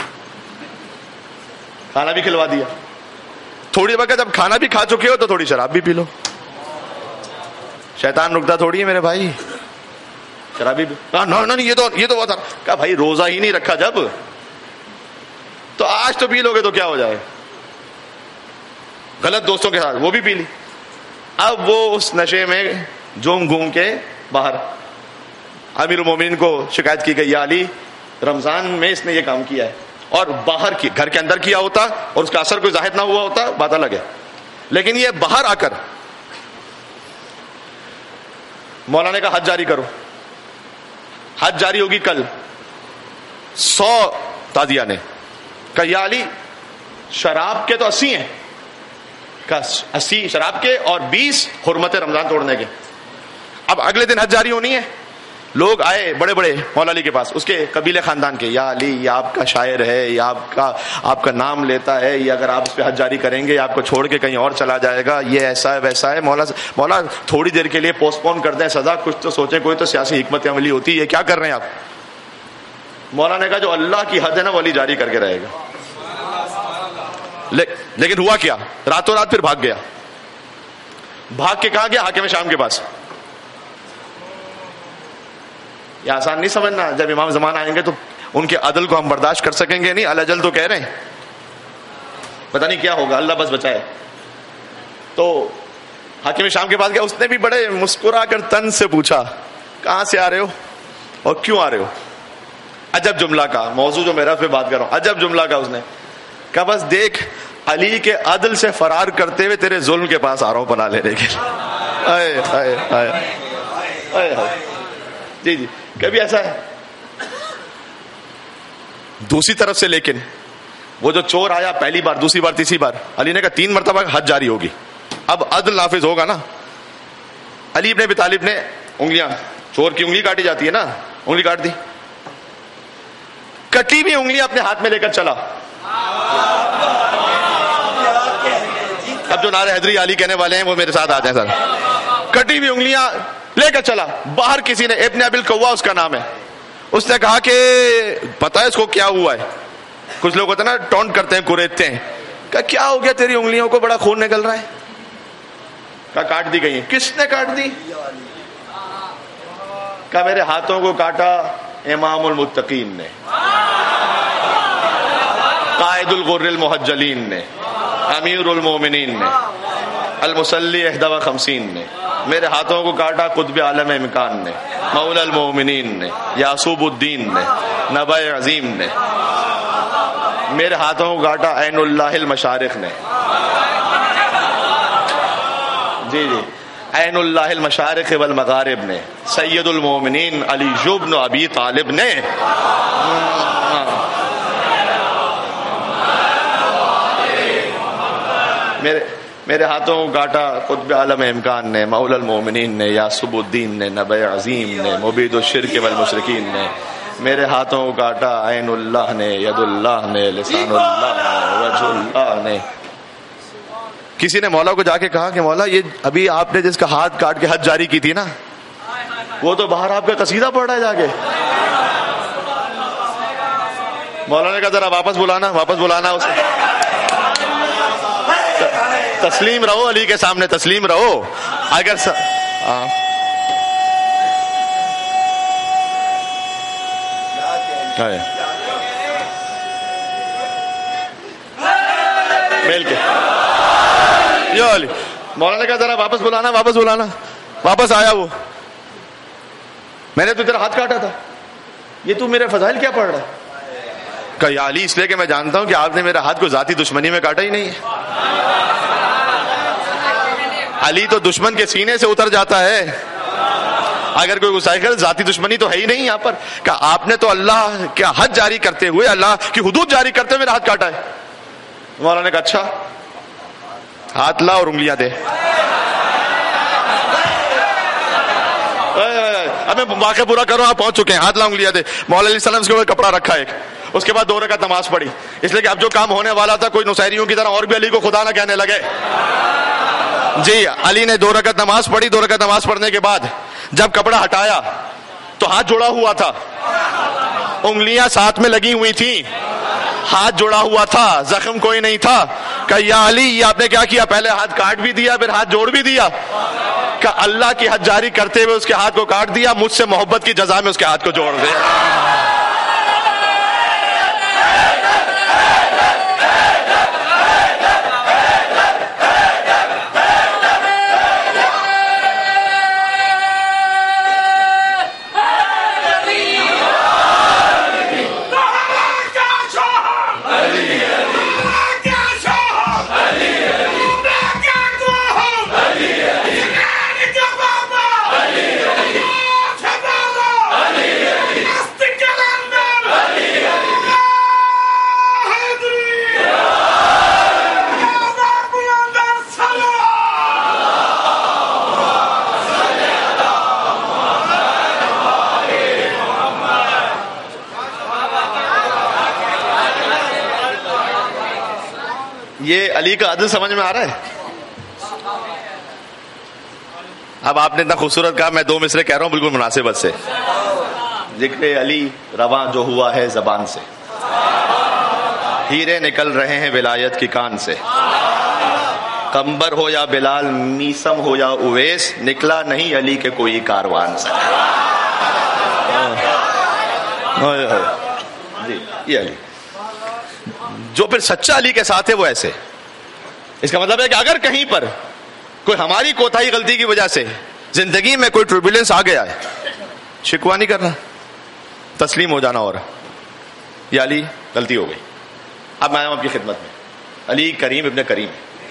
کھانا بھی کھلوا دیا. تھوڑی وقت جب کھانا بھی کھا چکے ہو تو تھوڑی شراب بھی پی لو. شیطان رکتا تھوڑی ہے میرے بھائی, شرابی بھی. نہیں یہ تو یہ تو بہت, کہا بھائی روزہ ہی نہیں رکھا جب, تو آج تو پی لو گے تو کیا ہو جائے. غلط دوستوں کے ساتھ وہ بھی پی لی. اب وہ اس نشے میں جوم گھوم کے باہر. امیر المومنین کو شکایت کی گئی, یا علی رمضان میں اس نے یہ کام کیا ہے, اور باہر کی گھر کے اندر کیا ہوتا اور اس کا اثر کوئی ظاہر نہ ہوا ہوتا بات الگ ہے, لیکن یہ باہر آ کر. مولانا نے کہا حج جاری کرو. حج جاری ہوگی کل. سو تازیہ نے کہا یا علی شراب کے تو اسی ہیں, اسی شراب کے اور بیس حرمت رمضان توڑنے کے. اب اگلے دن حج جاری ہونی ہے. لوگ آئے بڑے بڑے مولا علی کے پاس, اس کے قبیلے خاندان کے, یا علی یہ آپ کا شاعر ہے, یا آپ کا آپ کا نام لیتا ہے, یہ اگر آپ اس پہ حج جاری کریں گے آپ کو چھوڑ کے کہیں اور چلا جائے گا, یہ ایسا ہے ویسا ہے. مولا مولا تھوڑی دیر کے لیے پوسٹ پون کر دیں سزا, کچھ تو سوچیں, کوئی تو سیاسی حکمت عملی ہوتی ہے. کیا کر رہے ہیں آپ؟ مولا نے کہا جو اللہ کی حد ہے نا وہ علی جاری کر کے رہے گا. لیکن ہوا کیا, راتوں رات پھر بھاگ گیا. بھاگ کے کہاں گیا؟ حاکم شام کے پاس. یہ آسان نہیں سمجھنا, جب امام زمان آئیں گے تو ان کے عدل کو ہم برداشت کر سکیں گے نہیں. الاجل تو کہہ رہے ہیں, پتہ نہیں کیا ہوگا, اللہ بس بچائے. تو حاکم شام کے پاس گیا, اس نے بھی بڑے مسکرا کر تن سے پوچھا کہاں سے آ رہے ہو اور کیوں آ رہے ہو. عجب جملہ کا موضوع جو میرا پہ بات کر رہا ہوں, عجب جملہ کا. اس نے کہا بس دیکھ علی کے عدل سے فرار کرتے ہوئے تیرے ظلم کے پاس آ رہا ہوں پناہ لینے کے لیے. جی جی کبھی ایسا ہے. دوسری طرف سے لیکن وہ جو چور آیا پہلی بار, دوسری بار, تیسری بار, علی نے کہا تین مرتبہ حج جاری ہوگی, اب عدل نافذ ہوگا نا. علی ابن ابی طالب نے انگلیاں, چور کی انگلی کاٹی جاتی ہے نا, انگلی کاٹ دی. کٹی ہوئی انگلیاں اپنے ہاتھ میں لے کر چلا. اب جو نعرہ حیدری علی کہنے والے ہیں وہ میرے ساتھ آ جائیں سر. کٹی ہوئی انگلیاں لے کر چلا. باہر کسی نے, ابن ابی القوا اس کا نام ہے, اس نے کہا کہ پتا ہے اس کو کیا ہوا ہے. کچھ لوگ ہوتے ہیں نا ٹونٹ کرتے ہیں, کریدتے ہیں. کہا کیا ہو گیا تیری انگلیوں کو, بڑا خون نکل رہا ہے. کہا کاٹ دی گئی ہیں. کس نے کاٹ دی؟ کہا میرے ہاتھوں کو کاٹا امام المتقین نے, قائد الغر المحجلین نے, امیر المومنین نے, المصلی احدی و خمسین نے. میرے ہاتھوں کو کاٹا قطب عالم امکان نے, مولا المومنین نے, یعصوب الدین نے, نبع عظیم نے. میرے ہاتھوں کو کاٹا عین اللہ المشارق نے. جی جی عین اللہ المشارق والمغارب نے، سید المومنین علی بن ابی طالب نے، میرے میرے ہاتھوں کو کاٹا قطب عالم امکان نے، مولا المومنین نے، یاسب الدین نے، نبی عظیم نے، مبید الشرک والمشرکین نے، میرے ہاتھوں کو کاٹا عین اللہ نے، ید اللہ نے، لسان اللہ نے، وجہ اللہ نے۔ کسی نے مولا کو جا کے کہا کہ مولا یہ ابھی آپ نے جس کا ہاتھ کاٹ کے حج جاری کی تھی نا، وہ تو باہر آپ کا قصیدہ پڑھ رہا ہے جا کے۔ مولا نے کہا ذرا واپس بلانا، واپس بلانا اسے، تسلیم رہو علی کے سامنے، تسلیم رہو۔ اگر س... آ... مل کے یہ علی، مولا نے کہا ذرا واپس بلانا، واپس بلانا۔ واپس آیا وہ، میں نے تو تیرا ہاتھ کاٹا تھا، یہ تو میرے فضائل کیا پڑھ رہا ہے؟ کہا یا علی اس لیے کہ میں جانتا ہوں کہ آپ نے میرے ہاتھ کو ذاتی دشمنی میں کاٹا ہی نہیں ہے۔ علی تو دشمن کے سینے سے اتر جاتا ہے، اگر کوئی غصہ کرے ذاتی دشمنی تو ہے ہی نہیں یہاں پر۔ کہ آپ نے تو اللہ کا حد جاری کرتے ہوئے، اللہ کی حدود جاری کرتے ہوئے میرا ہاتھ کاٹا ہے۔ مولانا نے کہا اچھا ہاتھ لا اور انگلیاں دے۔ اب میں واقعہ پورا کروں، آپ پہنچ چکے ہیں، ہاتھ لا انگلیاں دے۔ مولا علیہ السلام کے اوپر کپڑا رکھا ایک، اس کے بعد دو رکعت نماز پڑھی، اس لیے کہ اب جو کام ہونے والا تھا کوئی نصیریوں کی طرح اور بھی علی کو خدا نہ کہنے لگے۔ جی علی نے دو رکعت نماز پڑھی، دو رکعت نماز پڑھنے کے بعد جب کپڑا ہٹایا تو ہاتھ جڑا ہوا تھا، انگلیاں ساتھ میں لگی ہوئی تھیں، ہاتھ جڑا ہوا تھا، زخم کوئی نہیں تھا۔ کہ یا علی یہ آپ نے کیا کیا؟ پہلے ہاتھ کاٹ بھی دیا پھر ہاتھ جوڑ بھی دیا۔ کہ اللہ کی حد جاری کرتے ہوئے اس کے ہاتھ کو کاٹ دیا، مجھ سے محبت کی جزا میں اس کے ہاتھ کو جوڑ دیا۔ یہ علی کا عدل سمجھ میں آ رہا ہے؟ اب آپ نے اتنا خوبصورت کہا، میں دو مصرے کہہ رہا ہوں بالکل مناسبت سے۔ ذکر علی رواں جو ہوا ہے زبان سے، ہیرے نکل رہے ہیں ولایت کی کان سے، قمبر ہو یا بلال، میسم ہو یا اویس، نکلا نہیں علی کے کوئی کاروان سے۔ جی یہ علی جو پھر سچا علی کے ساتھ ہے وہ ایسے، اس کا مطلب ہے کہ اگر کہیں پر کوئی ہماری کوتاہی غلطی کی وجہ سے زندگی میں کوئی ٹربولینس آ گیا ہے، شکوہ نہیں کرنا، تسلیم ہو جانا۔ اور یا علی غلطی ہو گئی، اب میں آیا ہوں آپ کی خدمت میں۔ علی کریم ابن کریم،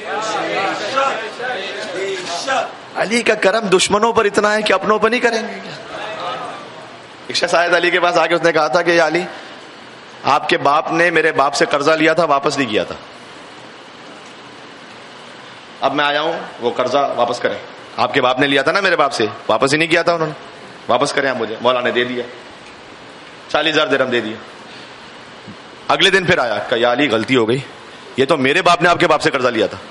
علی کا کرم دشمنوں پر اتنا ہے کہ اپنوں پر نہیں کریں گے۔ ایک شخص آیا علی کے پاس آ کے اس نے کہا تھا کہ یا علی آپ کے باپ نے میرے باپ سے قرضہ لیا تھا، واپس نہیں کیا تھا، اب میں آیا ہوں وہ قرضہ واپس کریں۔ آپ کے باپ نے لیا تھا نا میرے باپ سے، واپس ہی نہیں کیا تھا انہوں نے، واپس کریں آپ مجھے۔ مولا نے دے دیا، چالیس ہزار درہم دے دیا۔ اگلے دن پھر آیا کہ یا علی غلطی ہو گئی، یہ تو میرے باپ نے آپ کے باپ سے قرضہ لیا تھا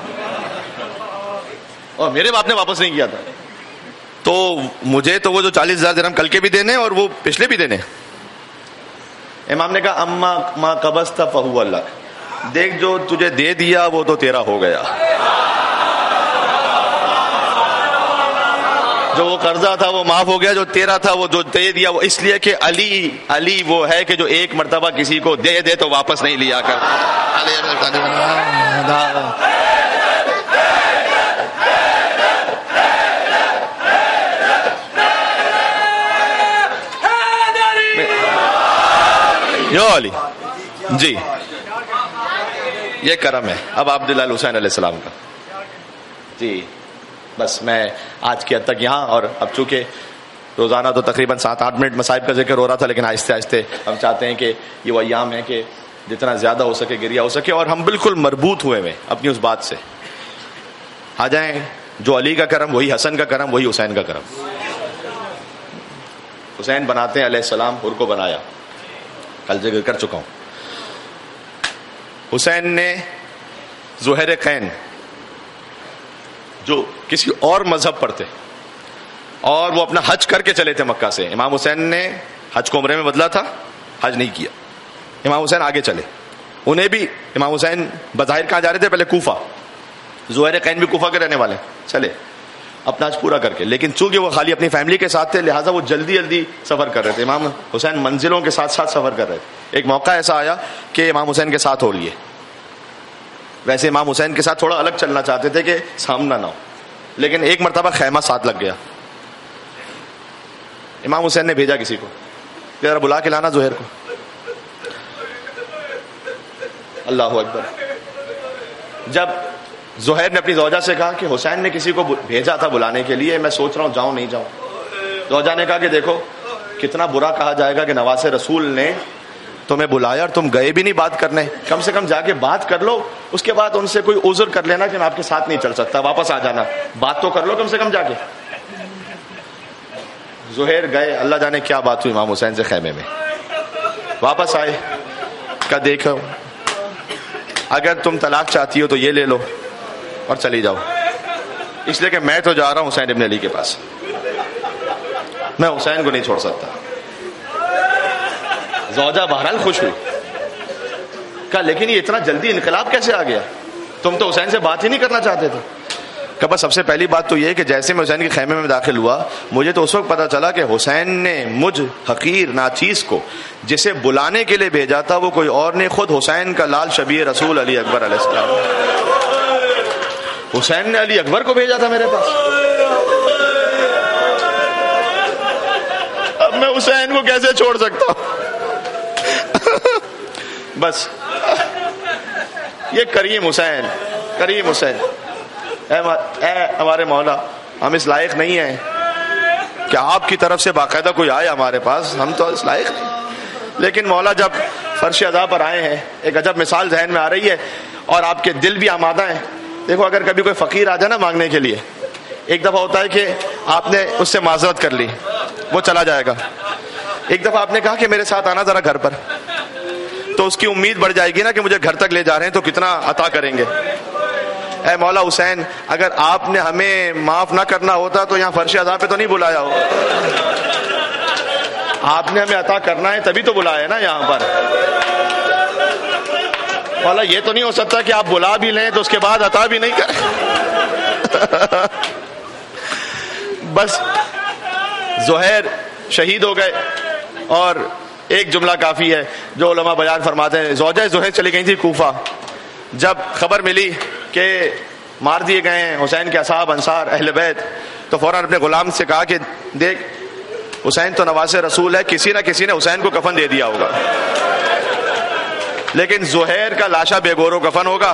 اور میرے باپ نے واپس نہیں کیا تھا، تو مجھے تو وہ جو چالیس ہزار درہم کل کے بھی دینے اور وہ پچھلے بھی دینے۔ امام نے کہا اما ما قبضت فہو لک، دیکھ جو تجھے دے دیا وہ تو تیرا ہو گیا، جو وہ قرضہ تھا وہ معاف ہو گیا، جو تیرا تھا وہ جو دے دیا وہ اس لیے کہ علی علی وہ ہے کہ جو ایک مرتبہ کسی کو دے دے تو واپس نہیں لیا کر۔ یو علی جی یہ کرم ہے۔ اب عبداللہ حسین علیہ السلام کا، جی بس میں آج کی حد تک یہاں، اور اب چونکہ روزانہ تو تقریباً سات آٹھ منٹ مصائب کا ذکر ہو رہا تھا، لیکن آہستہ آہستہ ہم چاہتے ہیں کہ یہ وہ ایام ہے کہ جتنا زیادہ ہو سکے گریا ہو سکے، اور ہم بالکل مربوط ہوئے ہوئے اپنی اس بات سے. آ جائیں، جو علی کا کرم وہی حسن کا کرم، وہی حسین کا کرم. حسین بناتے ہیں علیہ السلام، حر کو بنایا، کل ذکر کر چکا ہوں. حسین نے زہیر قین جو کسی اور مذہب پر تھے اور وہ اپنا حج کر کے چلے تھے مکہ سے، امام حسین نے حج کو عمرے میں بدلا تھا، حج نہیں کیا. امام حسین آگے چلے، انہیں بھی امام حسین بظاہر کہاں جا رہے تھے؟ پہلے کوفہ. زہیر قین بھی کوفہ کے رہنے والے، چلے اپنا حج پورا کر کے. لیکن چونکہ وہ خالی اپنی فیملی کے ساتھ تھے لہٰذا وہ جلدی جلدی سفر کر رہے تھے. امام حسین منزلوں کے ساتھ ساتھ سفر کر رہے تھے. ایک موقع ایسا آیا کہ امام حسین کے ساتھ ہو لیے. ویسے امام حسین کے ساتھ تھوڑا الگ چلنا چاہتے تھے کہ سامنا نہ ہو، لیکن ایک مرتبہ خیمہ ساتھ لگ گیا. امام حسین نے بھیجا کسی کو، ذرا بلا کے لانا زہیر کو. اللہ اکبر. جب زہیر نے اپنی زوجہ سے کہا کہ حسین نے کسی کو بھیجا تھا بلانے کے لیے، میں سوچ رہا ہوں جاؤں نہیں جاؤں. زوجہ نے کہا کہ دیکھو کتنا برا کہا جائے گا کہ نواز رسول نے تمہیں بلایا اور تم گئے بھی نہیں بات کرنے. کم سے کم جا کے بات کر لو، اس کے بعد ان سے کوئی عذر کر لینا کہ میں آپ کے ساتھ نہیں چل سکتا، واپس آ جانا. بات تو کر لو کم سے کم جا کے. زہیر گئے، اللہ جانے کیا بات ہوئی امام حسین سے خیمے میں. واپس آئے، کہا دیکھو اگر تم طلاق چاہتی ہو تو یہ لے لو اور چلی جاؤ، اس لیے کہ میں تو جا رہا ہوں حسین ابن علی کے پاس، میں حسین کو نہیں چھوڑ سکتا. زوجہ بہرحال خوش ہوئی، کہا لیکن یہ اتنا جلدی انقلاب کیسے آ گیا؟ تم تو حسین سے بات ہی نہیں کرنا چاہتے تھے. کہ بس سب سے پہلی بات تو یہ کہ جیسے میں حسین کے خیمے میں داخل ہوا مجھے تو اس وقت پتا چلا کہ حسین نے مجھ حقیر ناچیز کو جسے بلانے کے لیے بھیجا تھا وہ کوئی اور نہیں، خود حسین کا لال شبیہ رسول علی اکبر علیہ السلام. حسین نے علی اکبر کو بھیجا تھا میرے پاس. اب میں حسین کو کیسے چھوڑ سکتا ہوں؟ بس یہ کریم حسین، کریم حسین. اے ہمارے مولا، ہم اس لائق نہیں ہیں کہ آپ کی طرف سے باقاعدہ کوئی آئے ہمارے پاس، ہم تو اس لائق نہیں. لیکن مولا جب فرش ادا پر آئے ہیں ایک عجب مثال ذہن میں آ رہی ہے اور آپ کے دل بھی آمادہ ہیں. دیکھو اگر کبھی کوئی فقیر آ جائے نا مانگنے کے لیے، ایک دفعہ ہوتا ہے کہ آپ نے اس سے معذرت کر لی، وہ چلا جائے گا. ایک دفعہ آپ نے کہا کہ میرے ساتھ آنا ذرا گھر پر، تو اس کی امید بڑھ جائے گی نا کہ مجھے گھر تک لے جا رہے ہیں تو کتنا عطا کریں گے. اے مولا حسین، اگر آپ نے ہمیں معاف نہ کرنا ہوتا تو یہاں فرش ادا پہ تو نہیں بلایا ہو. آپ نے ہمیں عطا کرنا ہے تبھی تو بلایا ہے نا یہاں پر. مولا یہ تو نہیں ہو سکتا کہ آپ بلا بھی لیں تو اس کے بعد عطا بھی نہیں کریں. بس زہیر شہید ہو گئے اور ایک جملہ کافی ہے جو علماء بیان فرماتے ہیں. زوجہ زہیر چلی گئی تھی کوفہ، جب خبر ملی کہ مار دیے گئے ہیں حسین کے اصحاب انصار اہل بیت تو فوراً اپنے غلام سے کہا کہ دیکھ حسین تو نواز رسول ہے، کسی نہ کسی نے حسین کو کفن دے دیا ہوگا، لیکن زہیر کا لاشا بے گور و کفن ہوگا.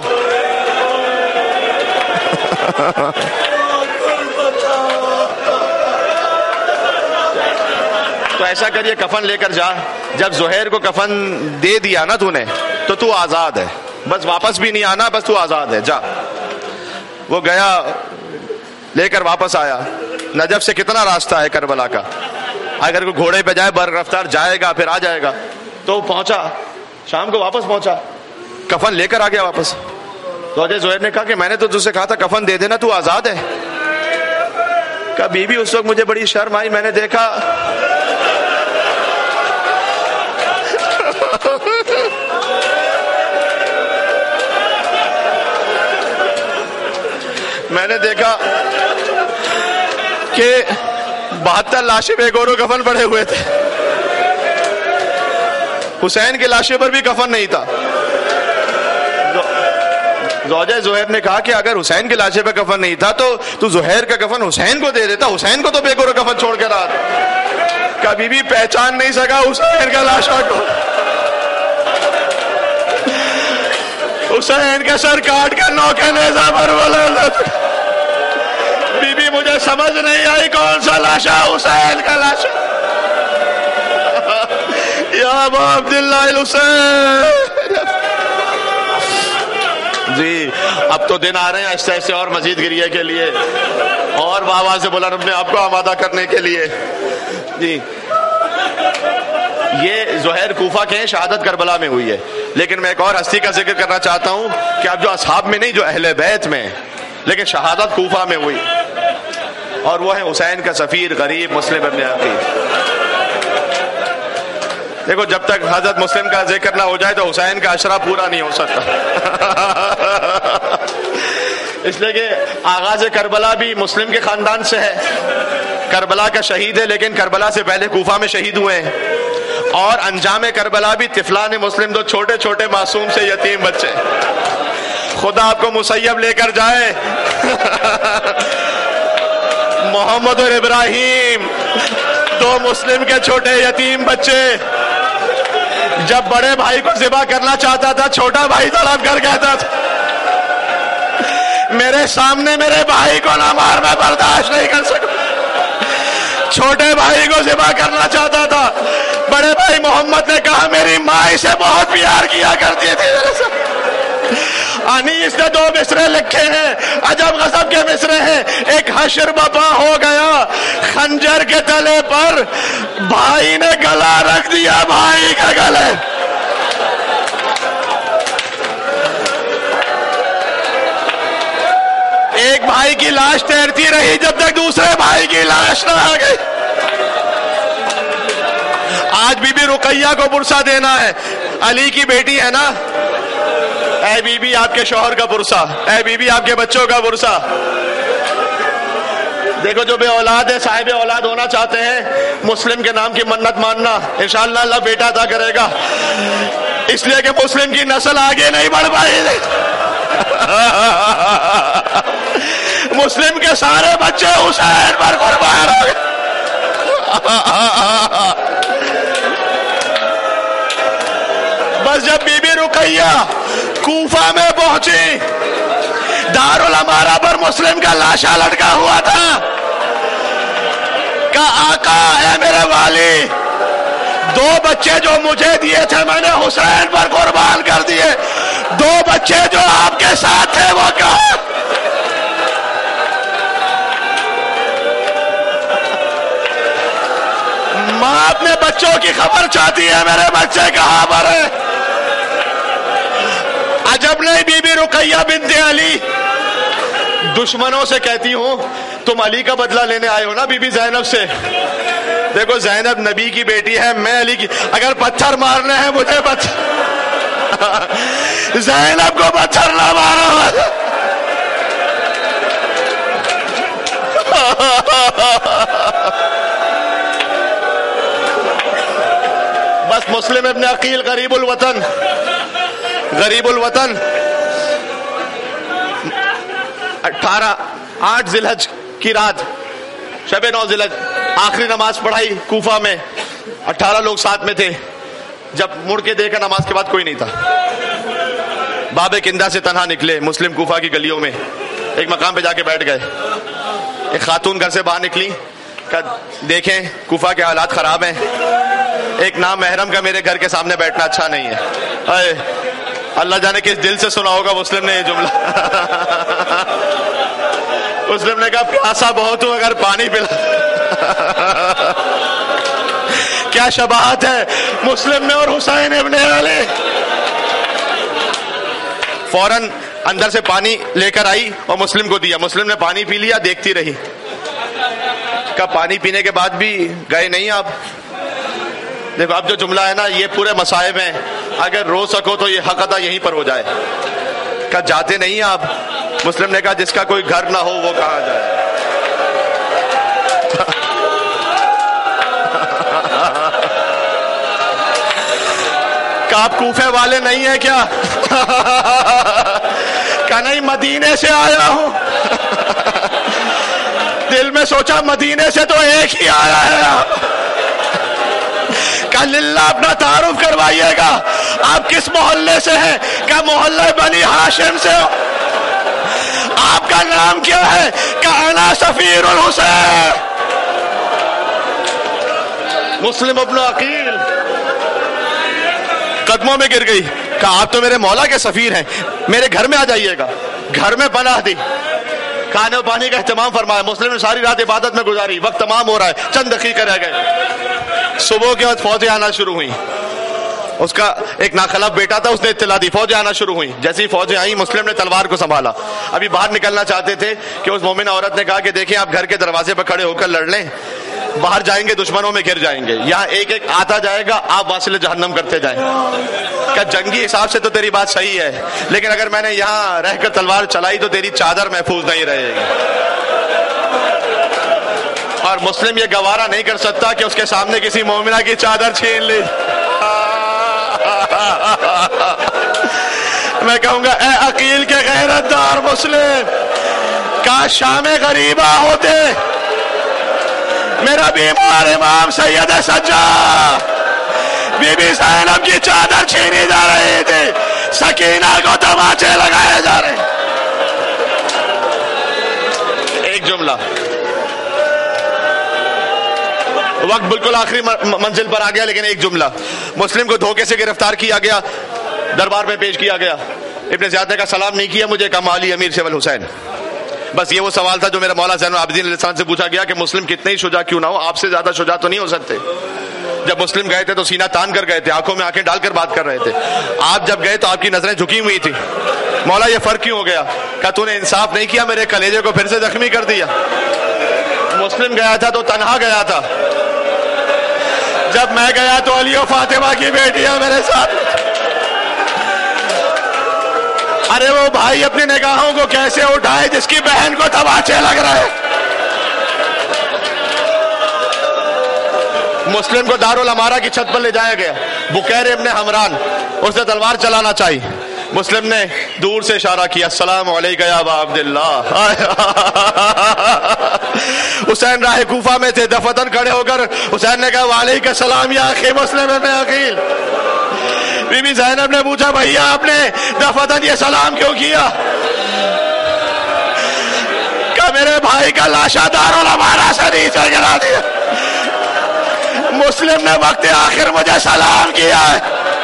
تو ایسا کریے کفن لے کر جا، جب زہیر کو کفن دے دیا نا تو نے تو تو آزاد ہے، بس واپس بھی نہیں آنا، بس تو آزاد ہے، جا. وہ گیا لے کر واپس آیا. نجف سے کتنا راستہ ہے کربلا کا، اگر کوئی گھوڑے پہ جائے بر رفتار جائے گا پھر آ جائے گا. تو پہنچا، شام کو واپس پہنچا، کفن لے کر آ گیا واپس. تو اجے زہیر نے کہا کہ میں نے تو تجھ سے کہا تھا کفن دے دینا، تو آزاد ہے. کہا بی بی اس وقت مجھے بڑی شرم آئی، میں نے دیکھا میں نے دیکھا کہ بہتر لاشیں بے گور و کفن پڑے ہوئے تھے، حسین کی لاشیں پر بھی کفن نہیں تھا. زوجہ زہیر نے کہا کہ اگر حسین کی لاشیں پہ کفن نہیں تھا تو تو زہیر کا کفن حسین کو دے دیتا، حسین کو تو بے گور و کفن چھوڑ کے رہا تھا. کبھی بھی پہچان نہیں سکا حسین کا لاشا کو. حسین کا سر کاٹ کر نوکے نیزہ پر بولا. بی بی سمجھ نہیں آئی کون سا لاشا؟ حسین کا لاشا. یا ابا عبداللہ الحسین. جی اب تو دن آ رہے ہیں آہستہ آہستہ اور مزید گریے کے لیے اور بابا سے بولا اپنے آپ کو آمادہ کرنے کے لیے. جی یہ زہیر کوفہ کے ہیں، شہادت کربلا میں ہوئی ہے. لیکن میں ایک اور ہستی کا ذکر کرنا چاہتا ہوں کہ اب جو اصحاب میں نہیں، جو اہل بیت میں، لیکن شہادت کوفہ میں ہوئی، اور وہ ہے حسین کا سفیر غریب مسلم ابن عقیل. دیکھو جب تک حضرت مسلم کا ذکر نہ ہو جائے تو حسین کا عشرہ پورا نہیں ہو سکتا. اس لیے کہ آغاز کربلا بھی مسلم کے خاندان سے ہے، کربلا کا شہید ہے، لیکن کربلا سے پہلے کوفہ میں شہید ہوئے ہیں. اور انجام کربلا بھی طفلان مسلم، دو چھوٹے چھوٹے معصوم سے یتیم بچے. خدا آپ کو مسیب لے کر جائے. محمد اور ابراہیم دو مسلم کے چھوٹے یتیم بچے، جب بڑے بھائی کو ذبح کرنا چاہتا تھا چھوٹا بھائی تڑپ کر کہتا تھا میرے سامنے میرے بھائی کو نہ مار، میں برداشت نہیں کر سکتا. چھوٹے بھائی کو ذبح کرنا چاہتا تھا، بڑے بھائی محمد نے کہا میری ماں اسے بہت پیار کیا کرتی تھی. انیس نے دو مصرے لکھے ہیں، عجب غضب کے مصرے ہیں. ایک حشر بپا ہو گیا خنجر کے تلے پر، بھائی نے گلا رکھ دیا بھائی کا گلے. ایک بھائی کی لاش تیرتی رہی جب تک دوسرے بھائی کی لاش نہ آ گئی. آج بی بی رقیہ کو پرسہ دینا ہے، علی کی بیٹی ہے نا، اے بی بی آپ کے شوہر کا پرسہ، اے بی بی آپ کے بچوں کا پرسہ. دیکھو جو بے اولاد ہے، صاحب اولاد ہونا چاہتے ہیں، مسلم کے نام کی منت ماننا، انشاءاللہ اللہ بیٹا عطا کرے گا. اس لیے کہ مسلم کی نسل آگے نہیں بڑھ پائی. مسلم کے سارے بچے حسین پر قربان ہو گئے. بس جب بی بی رقیہ کوفہ میں پہنچی، دارالامارہ پر مسلم کا لاشا لٹکا ہوا تھا، کہا آقا اے میرے والی، دو بچے جو مجھے دیے تھے میں نے حسین پر قربان کر دیے، دو بچے جو آپ کے ساتھ تھے وہ کہاں؟ ماں اپنے بچوں کی خبر چاہتی ہے، میرے بچے کہاں پر ہیں؟ عجب نہیں بی بی رقیہ بنت علی دشمنوں سے کہتی ہوں تم علی کا بدلہ لینے آئے ہو نا بی بی زینب سے. دیکھو زینب نبی کی بیٹی ہے، میں علی کی، اگر پتھر مارنے ہیں مجھے پتھر، زینب کو پتھر نہ مارو. بس مسلم ابن عقیل غریب الوطن، غریب الوطن اٹھارہ آٹھ ذی الحج کی رات، شب نو ذی الحج، آخری نماز پڑھائی کوفہ میں، اٹھارہ لوگ ساتھ میں تھے. جب مڑ کے دیکھا نماز کے بعد کوئی نہیں تھا، باب کندہ سے تنہا نکلے مسلم کوفہ کی گلیوں میں، ایک مقام پہ جا کے بیٹھ گئے. ایک خاتون گھر سے باہر نکلی، کہا دیکھیں کوفہ کے حالات خراب ہیں، ایک نام محرم کا میرے گھر کے سامنے بیٹھنا اچھا نہیں ہے. اے اللہ جانے کس دل سے سنا ہوگا مسلم نے یہ جملہ. مسلم نے کہا پیاسا بہت ہوں اگر پانی پلا. کیا شباہت ہے مسلم میں اور حسین ابن علی. فوراً اندر سے پانی لے کر آئی اور مسلم کو دیا. مسلم نے پانی پی لیا، دیکھتی رہی. کہا پانی پینے کے بعد بھی گئے نہیں آپ؟ دیکھو اب جو جملہ ہے نا یہ پورے مصائب ہیں، اگر رو سکو تو یہ حق ادا یہیں پر ہو جائے. کہا جاتے نہیں آپ؟ مسلم نے کہا جس کا کوئی گھر نہ ہو وہ کہاں جائے. کہ آپ کوفے والے نہیں ہیں کیا؟ کہ نہیں مدینے سے آیا ہوں. دل میں سوچا مدینے سے تو ایک ہی آیا ہے. کہ للہ اپنا تعارف کروائیے گا، آپ کس محلے سے ہیں؟ کہ محلہ بنی ہاشم سے ہو. آپ کا نام کیا ہے؟ کہ अना सफीरुल हुसैन। मुस्लिम इब्न अकील कदमों में गिर गई, कहा आप तो मेरे मौला के सफीर हैं, मेरे घर में आ जाइएगा। घर में पनाह दी, खाने पानी का एहतमाम फरमाया। मुस्लिम ने सारी रात इबादत में गुजारी, वक्त तमाम हो रहा है, चंद दकीक़े रह गए। सुबह के वक्त फौजें आना शुरू हुई। उसका एक नाखलफ बेटा था, उसने इत्तला दी, फौजें आना शुरू हुई। जैसे ही फौजें आई, मुस्लिम ने तलवार को संभाला, अभी बाहर निकलना चाहते थे कि उस मोमिन औरत ने कहा कि देखिए आप घर के दरवाजे पर खड़े होकर लड़ लें, बाहर जाएंगे दुश्मनों में गिर जाएंगे, यहाँ एक एक आता जाएगा, आप वासिल जहन्नम करते जाएं। क्या जंगी हिसाब से तो तेरी बात सही है, लेकिन अगर मैंने यहाँ रहकर तलवार चलाई तो तेरी चादर महफूज नहीं रहेगी। और मुस्लिम ये गवारा नहीं कर सकता कि उसके सामने किसी मोमिना की चादर छीन ली। मैं कहूंगा ए अकील के गैरतदार मुस्लिम, काश शामे गरीबा होते, मेरा बीमार इमाम सैयद सज्जाद बीबी ज़ैनब की चादर छीनी जा रही थी, सकीना को तमाचे लगाए जा रहे। एक जुमला, वक्त बिल्कुल आखिरी मंजिल पर आ गया, लेकिन एक जुमला, मुस्लिम को धोखे से गिरफ्तार किया गया, दरबार में पेश किया गया। इब्न ज़ियाद ने कहा सलाम नहीं किया मुझे, कहा अली अमीर से वल हुसैन। बस ये वो सवाल था जो मेरा मौला ज़ैनुल आबिदीन अलैहिस्सलाम से पूछा गया कि मुस्लिम कितने ही शुजा क्यों ना हो, आपसे ज्यादा शुजा तो नहीं हो सकते। जब मुस्लिम गए थे तो सीना तान कर गए थे, आंखों में आंखें डालकर बात कर रहे थे। आप जब गए तो आपकी नजरें झुकी हुई थी। मौला ये फर्क क्यों हो गया? कहा तूने इंसाफ नहीं किया, मेरे कलेजे को फिर से जख्मी कर दिया। मुस्लिम गया था तो तनहा गया था, जब मैं गया तो अली और फातिमा की बेटियां मेरे साथ। अरे वो भाई अपनी निगाहों को कैसे उठाए जिसकी बहन को तमाचे लग रहे। मुस्लिम को दारुल अमारा की छत पर ले जाया गया, बुकैर इब्न हमरान, उसने तलवार चलाना चाहिए, मुस्लिम ने दूर से इशारा किया अस्सलाम अलैका या अबा अब्दुल्लाह। हुसैन राह कूफा में थे, दफतन खड़े होकर हुसैन ने कहा वालेकुम सलाम या अखी मुस्लिम इब्न अकील। बीबी ज़ैनब ने पूछा भैया आपने दफतन ये सलाम क्यों किया? क्या मेरे भाई का लाशा दारुल अमारा से नीचे गिरा दिया। मुस्लिम ने वक्त आखिर मुझे सलाम किया है।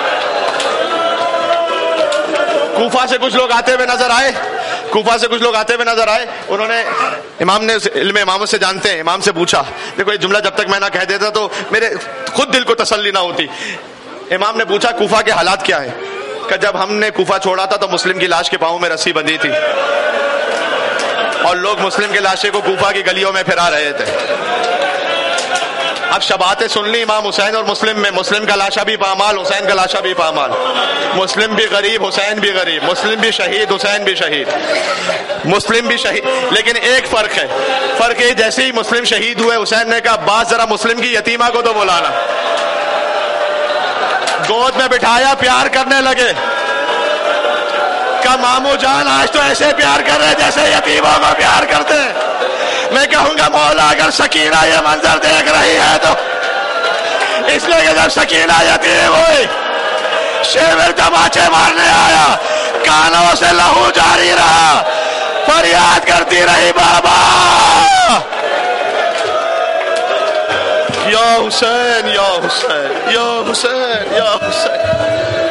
कूफा से कुछ लोग आते हुए नजर आए, कूफा से कुछ लोग आते हुए नजर आए। उन्होंने इमाम ने इल्म इमामत से जानते हैं, इमाम से पूछा देखो ये जुमला जब तक मैं ना कह देता तो मेरे खुद दिल को तसल्ली ना होती। इमाम ने पूछा कूफा के हालात क्या है? कि जब हमने कूफा छोड़ा था तो मुस्लिम की लाश के पांव में रस्सी बंधी थी और लोग मुस्लिम के लाशे को कूफा की गलियों में फिरा रहे थे। अब शबातें सुन ली इमाम हुसैन और मुस्लिम में, मुस्लिम का लाशा भी पामाल, हुसैन का लाशा भी पामाल, मुस्लिम भी गरीब हुसैन भी गरीब, मुस्लिम भी शहीद हुसैन भी शहीद, मुस्लिम भी शहीद। लेकिन एक फर्क है, फर्क है जैसे ही मुस्लिम शहीद हुए हुसैन ने कहा बात जरा मुस्लिम की यतीमा को तो बुलाना। गोद में बिठाया, प्यार करने लगे। का मामू जान आज तो ऐसे प्यार कर रहे जैसे यतीमों को प्यार करते हैं। मैं कहूंगा मौला अगर सकीना ये मंजर देख रही है तो इसलिए कि जब सकीना यतीम हुई शेर तमाचे मारने आया, कानों से लहू जारी रहा, फरियाद करती रही बाबा या हुसैन या हुसैन या हुसैन या हुसैन।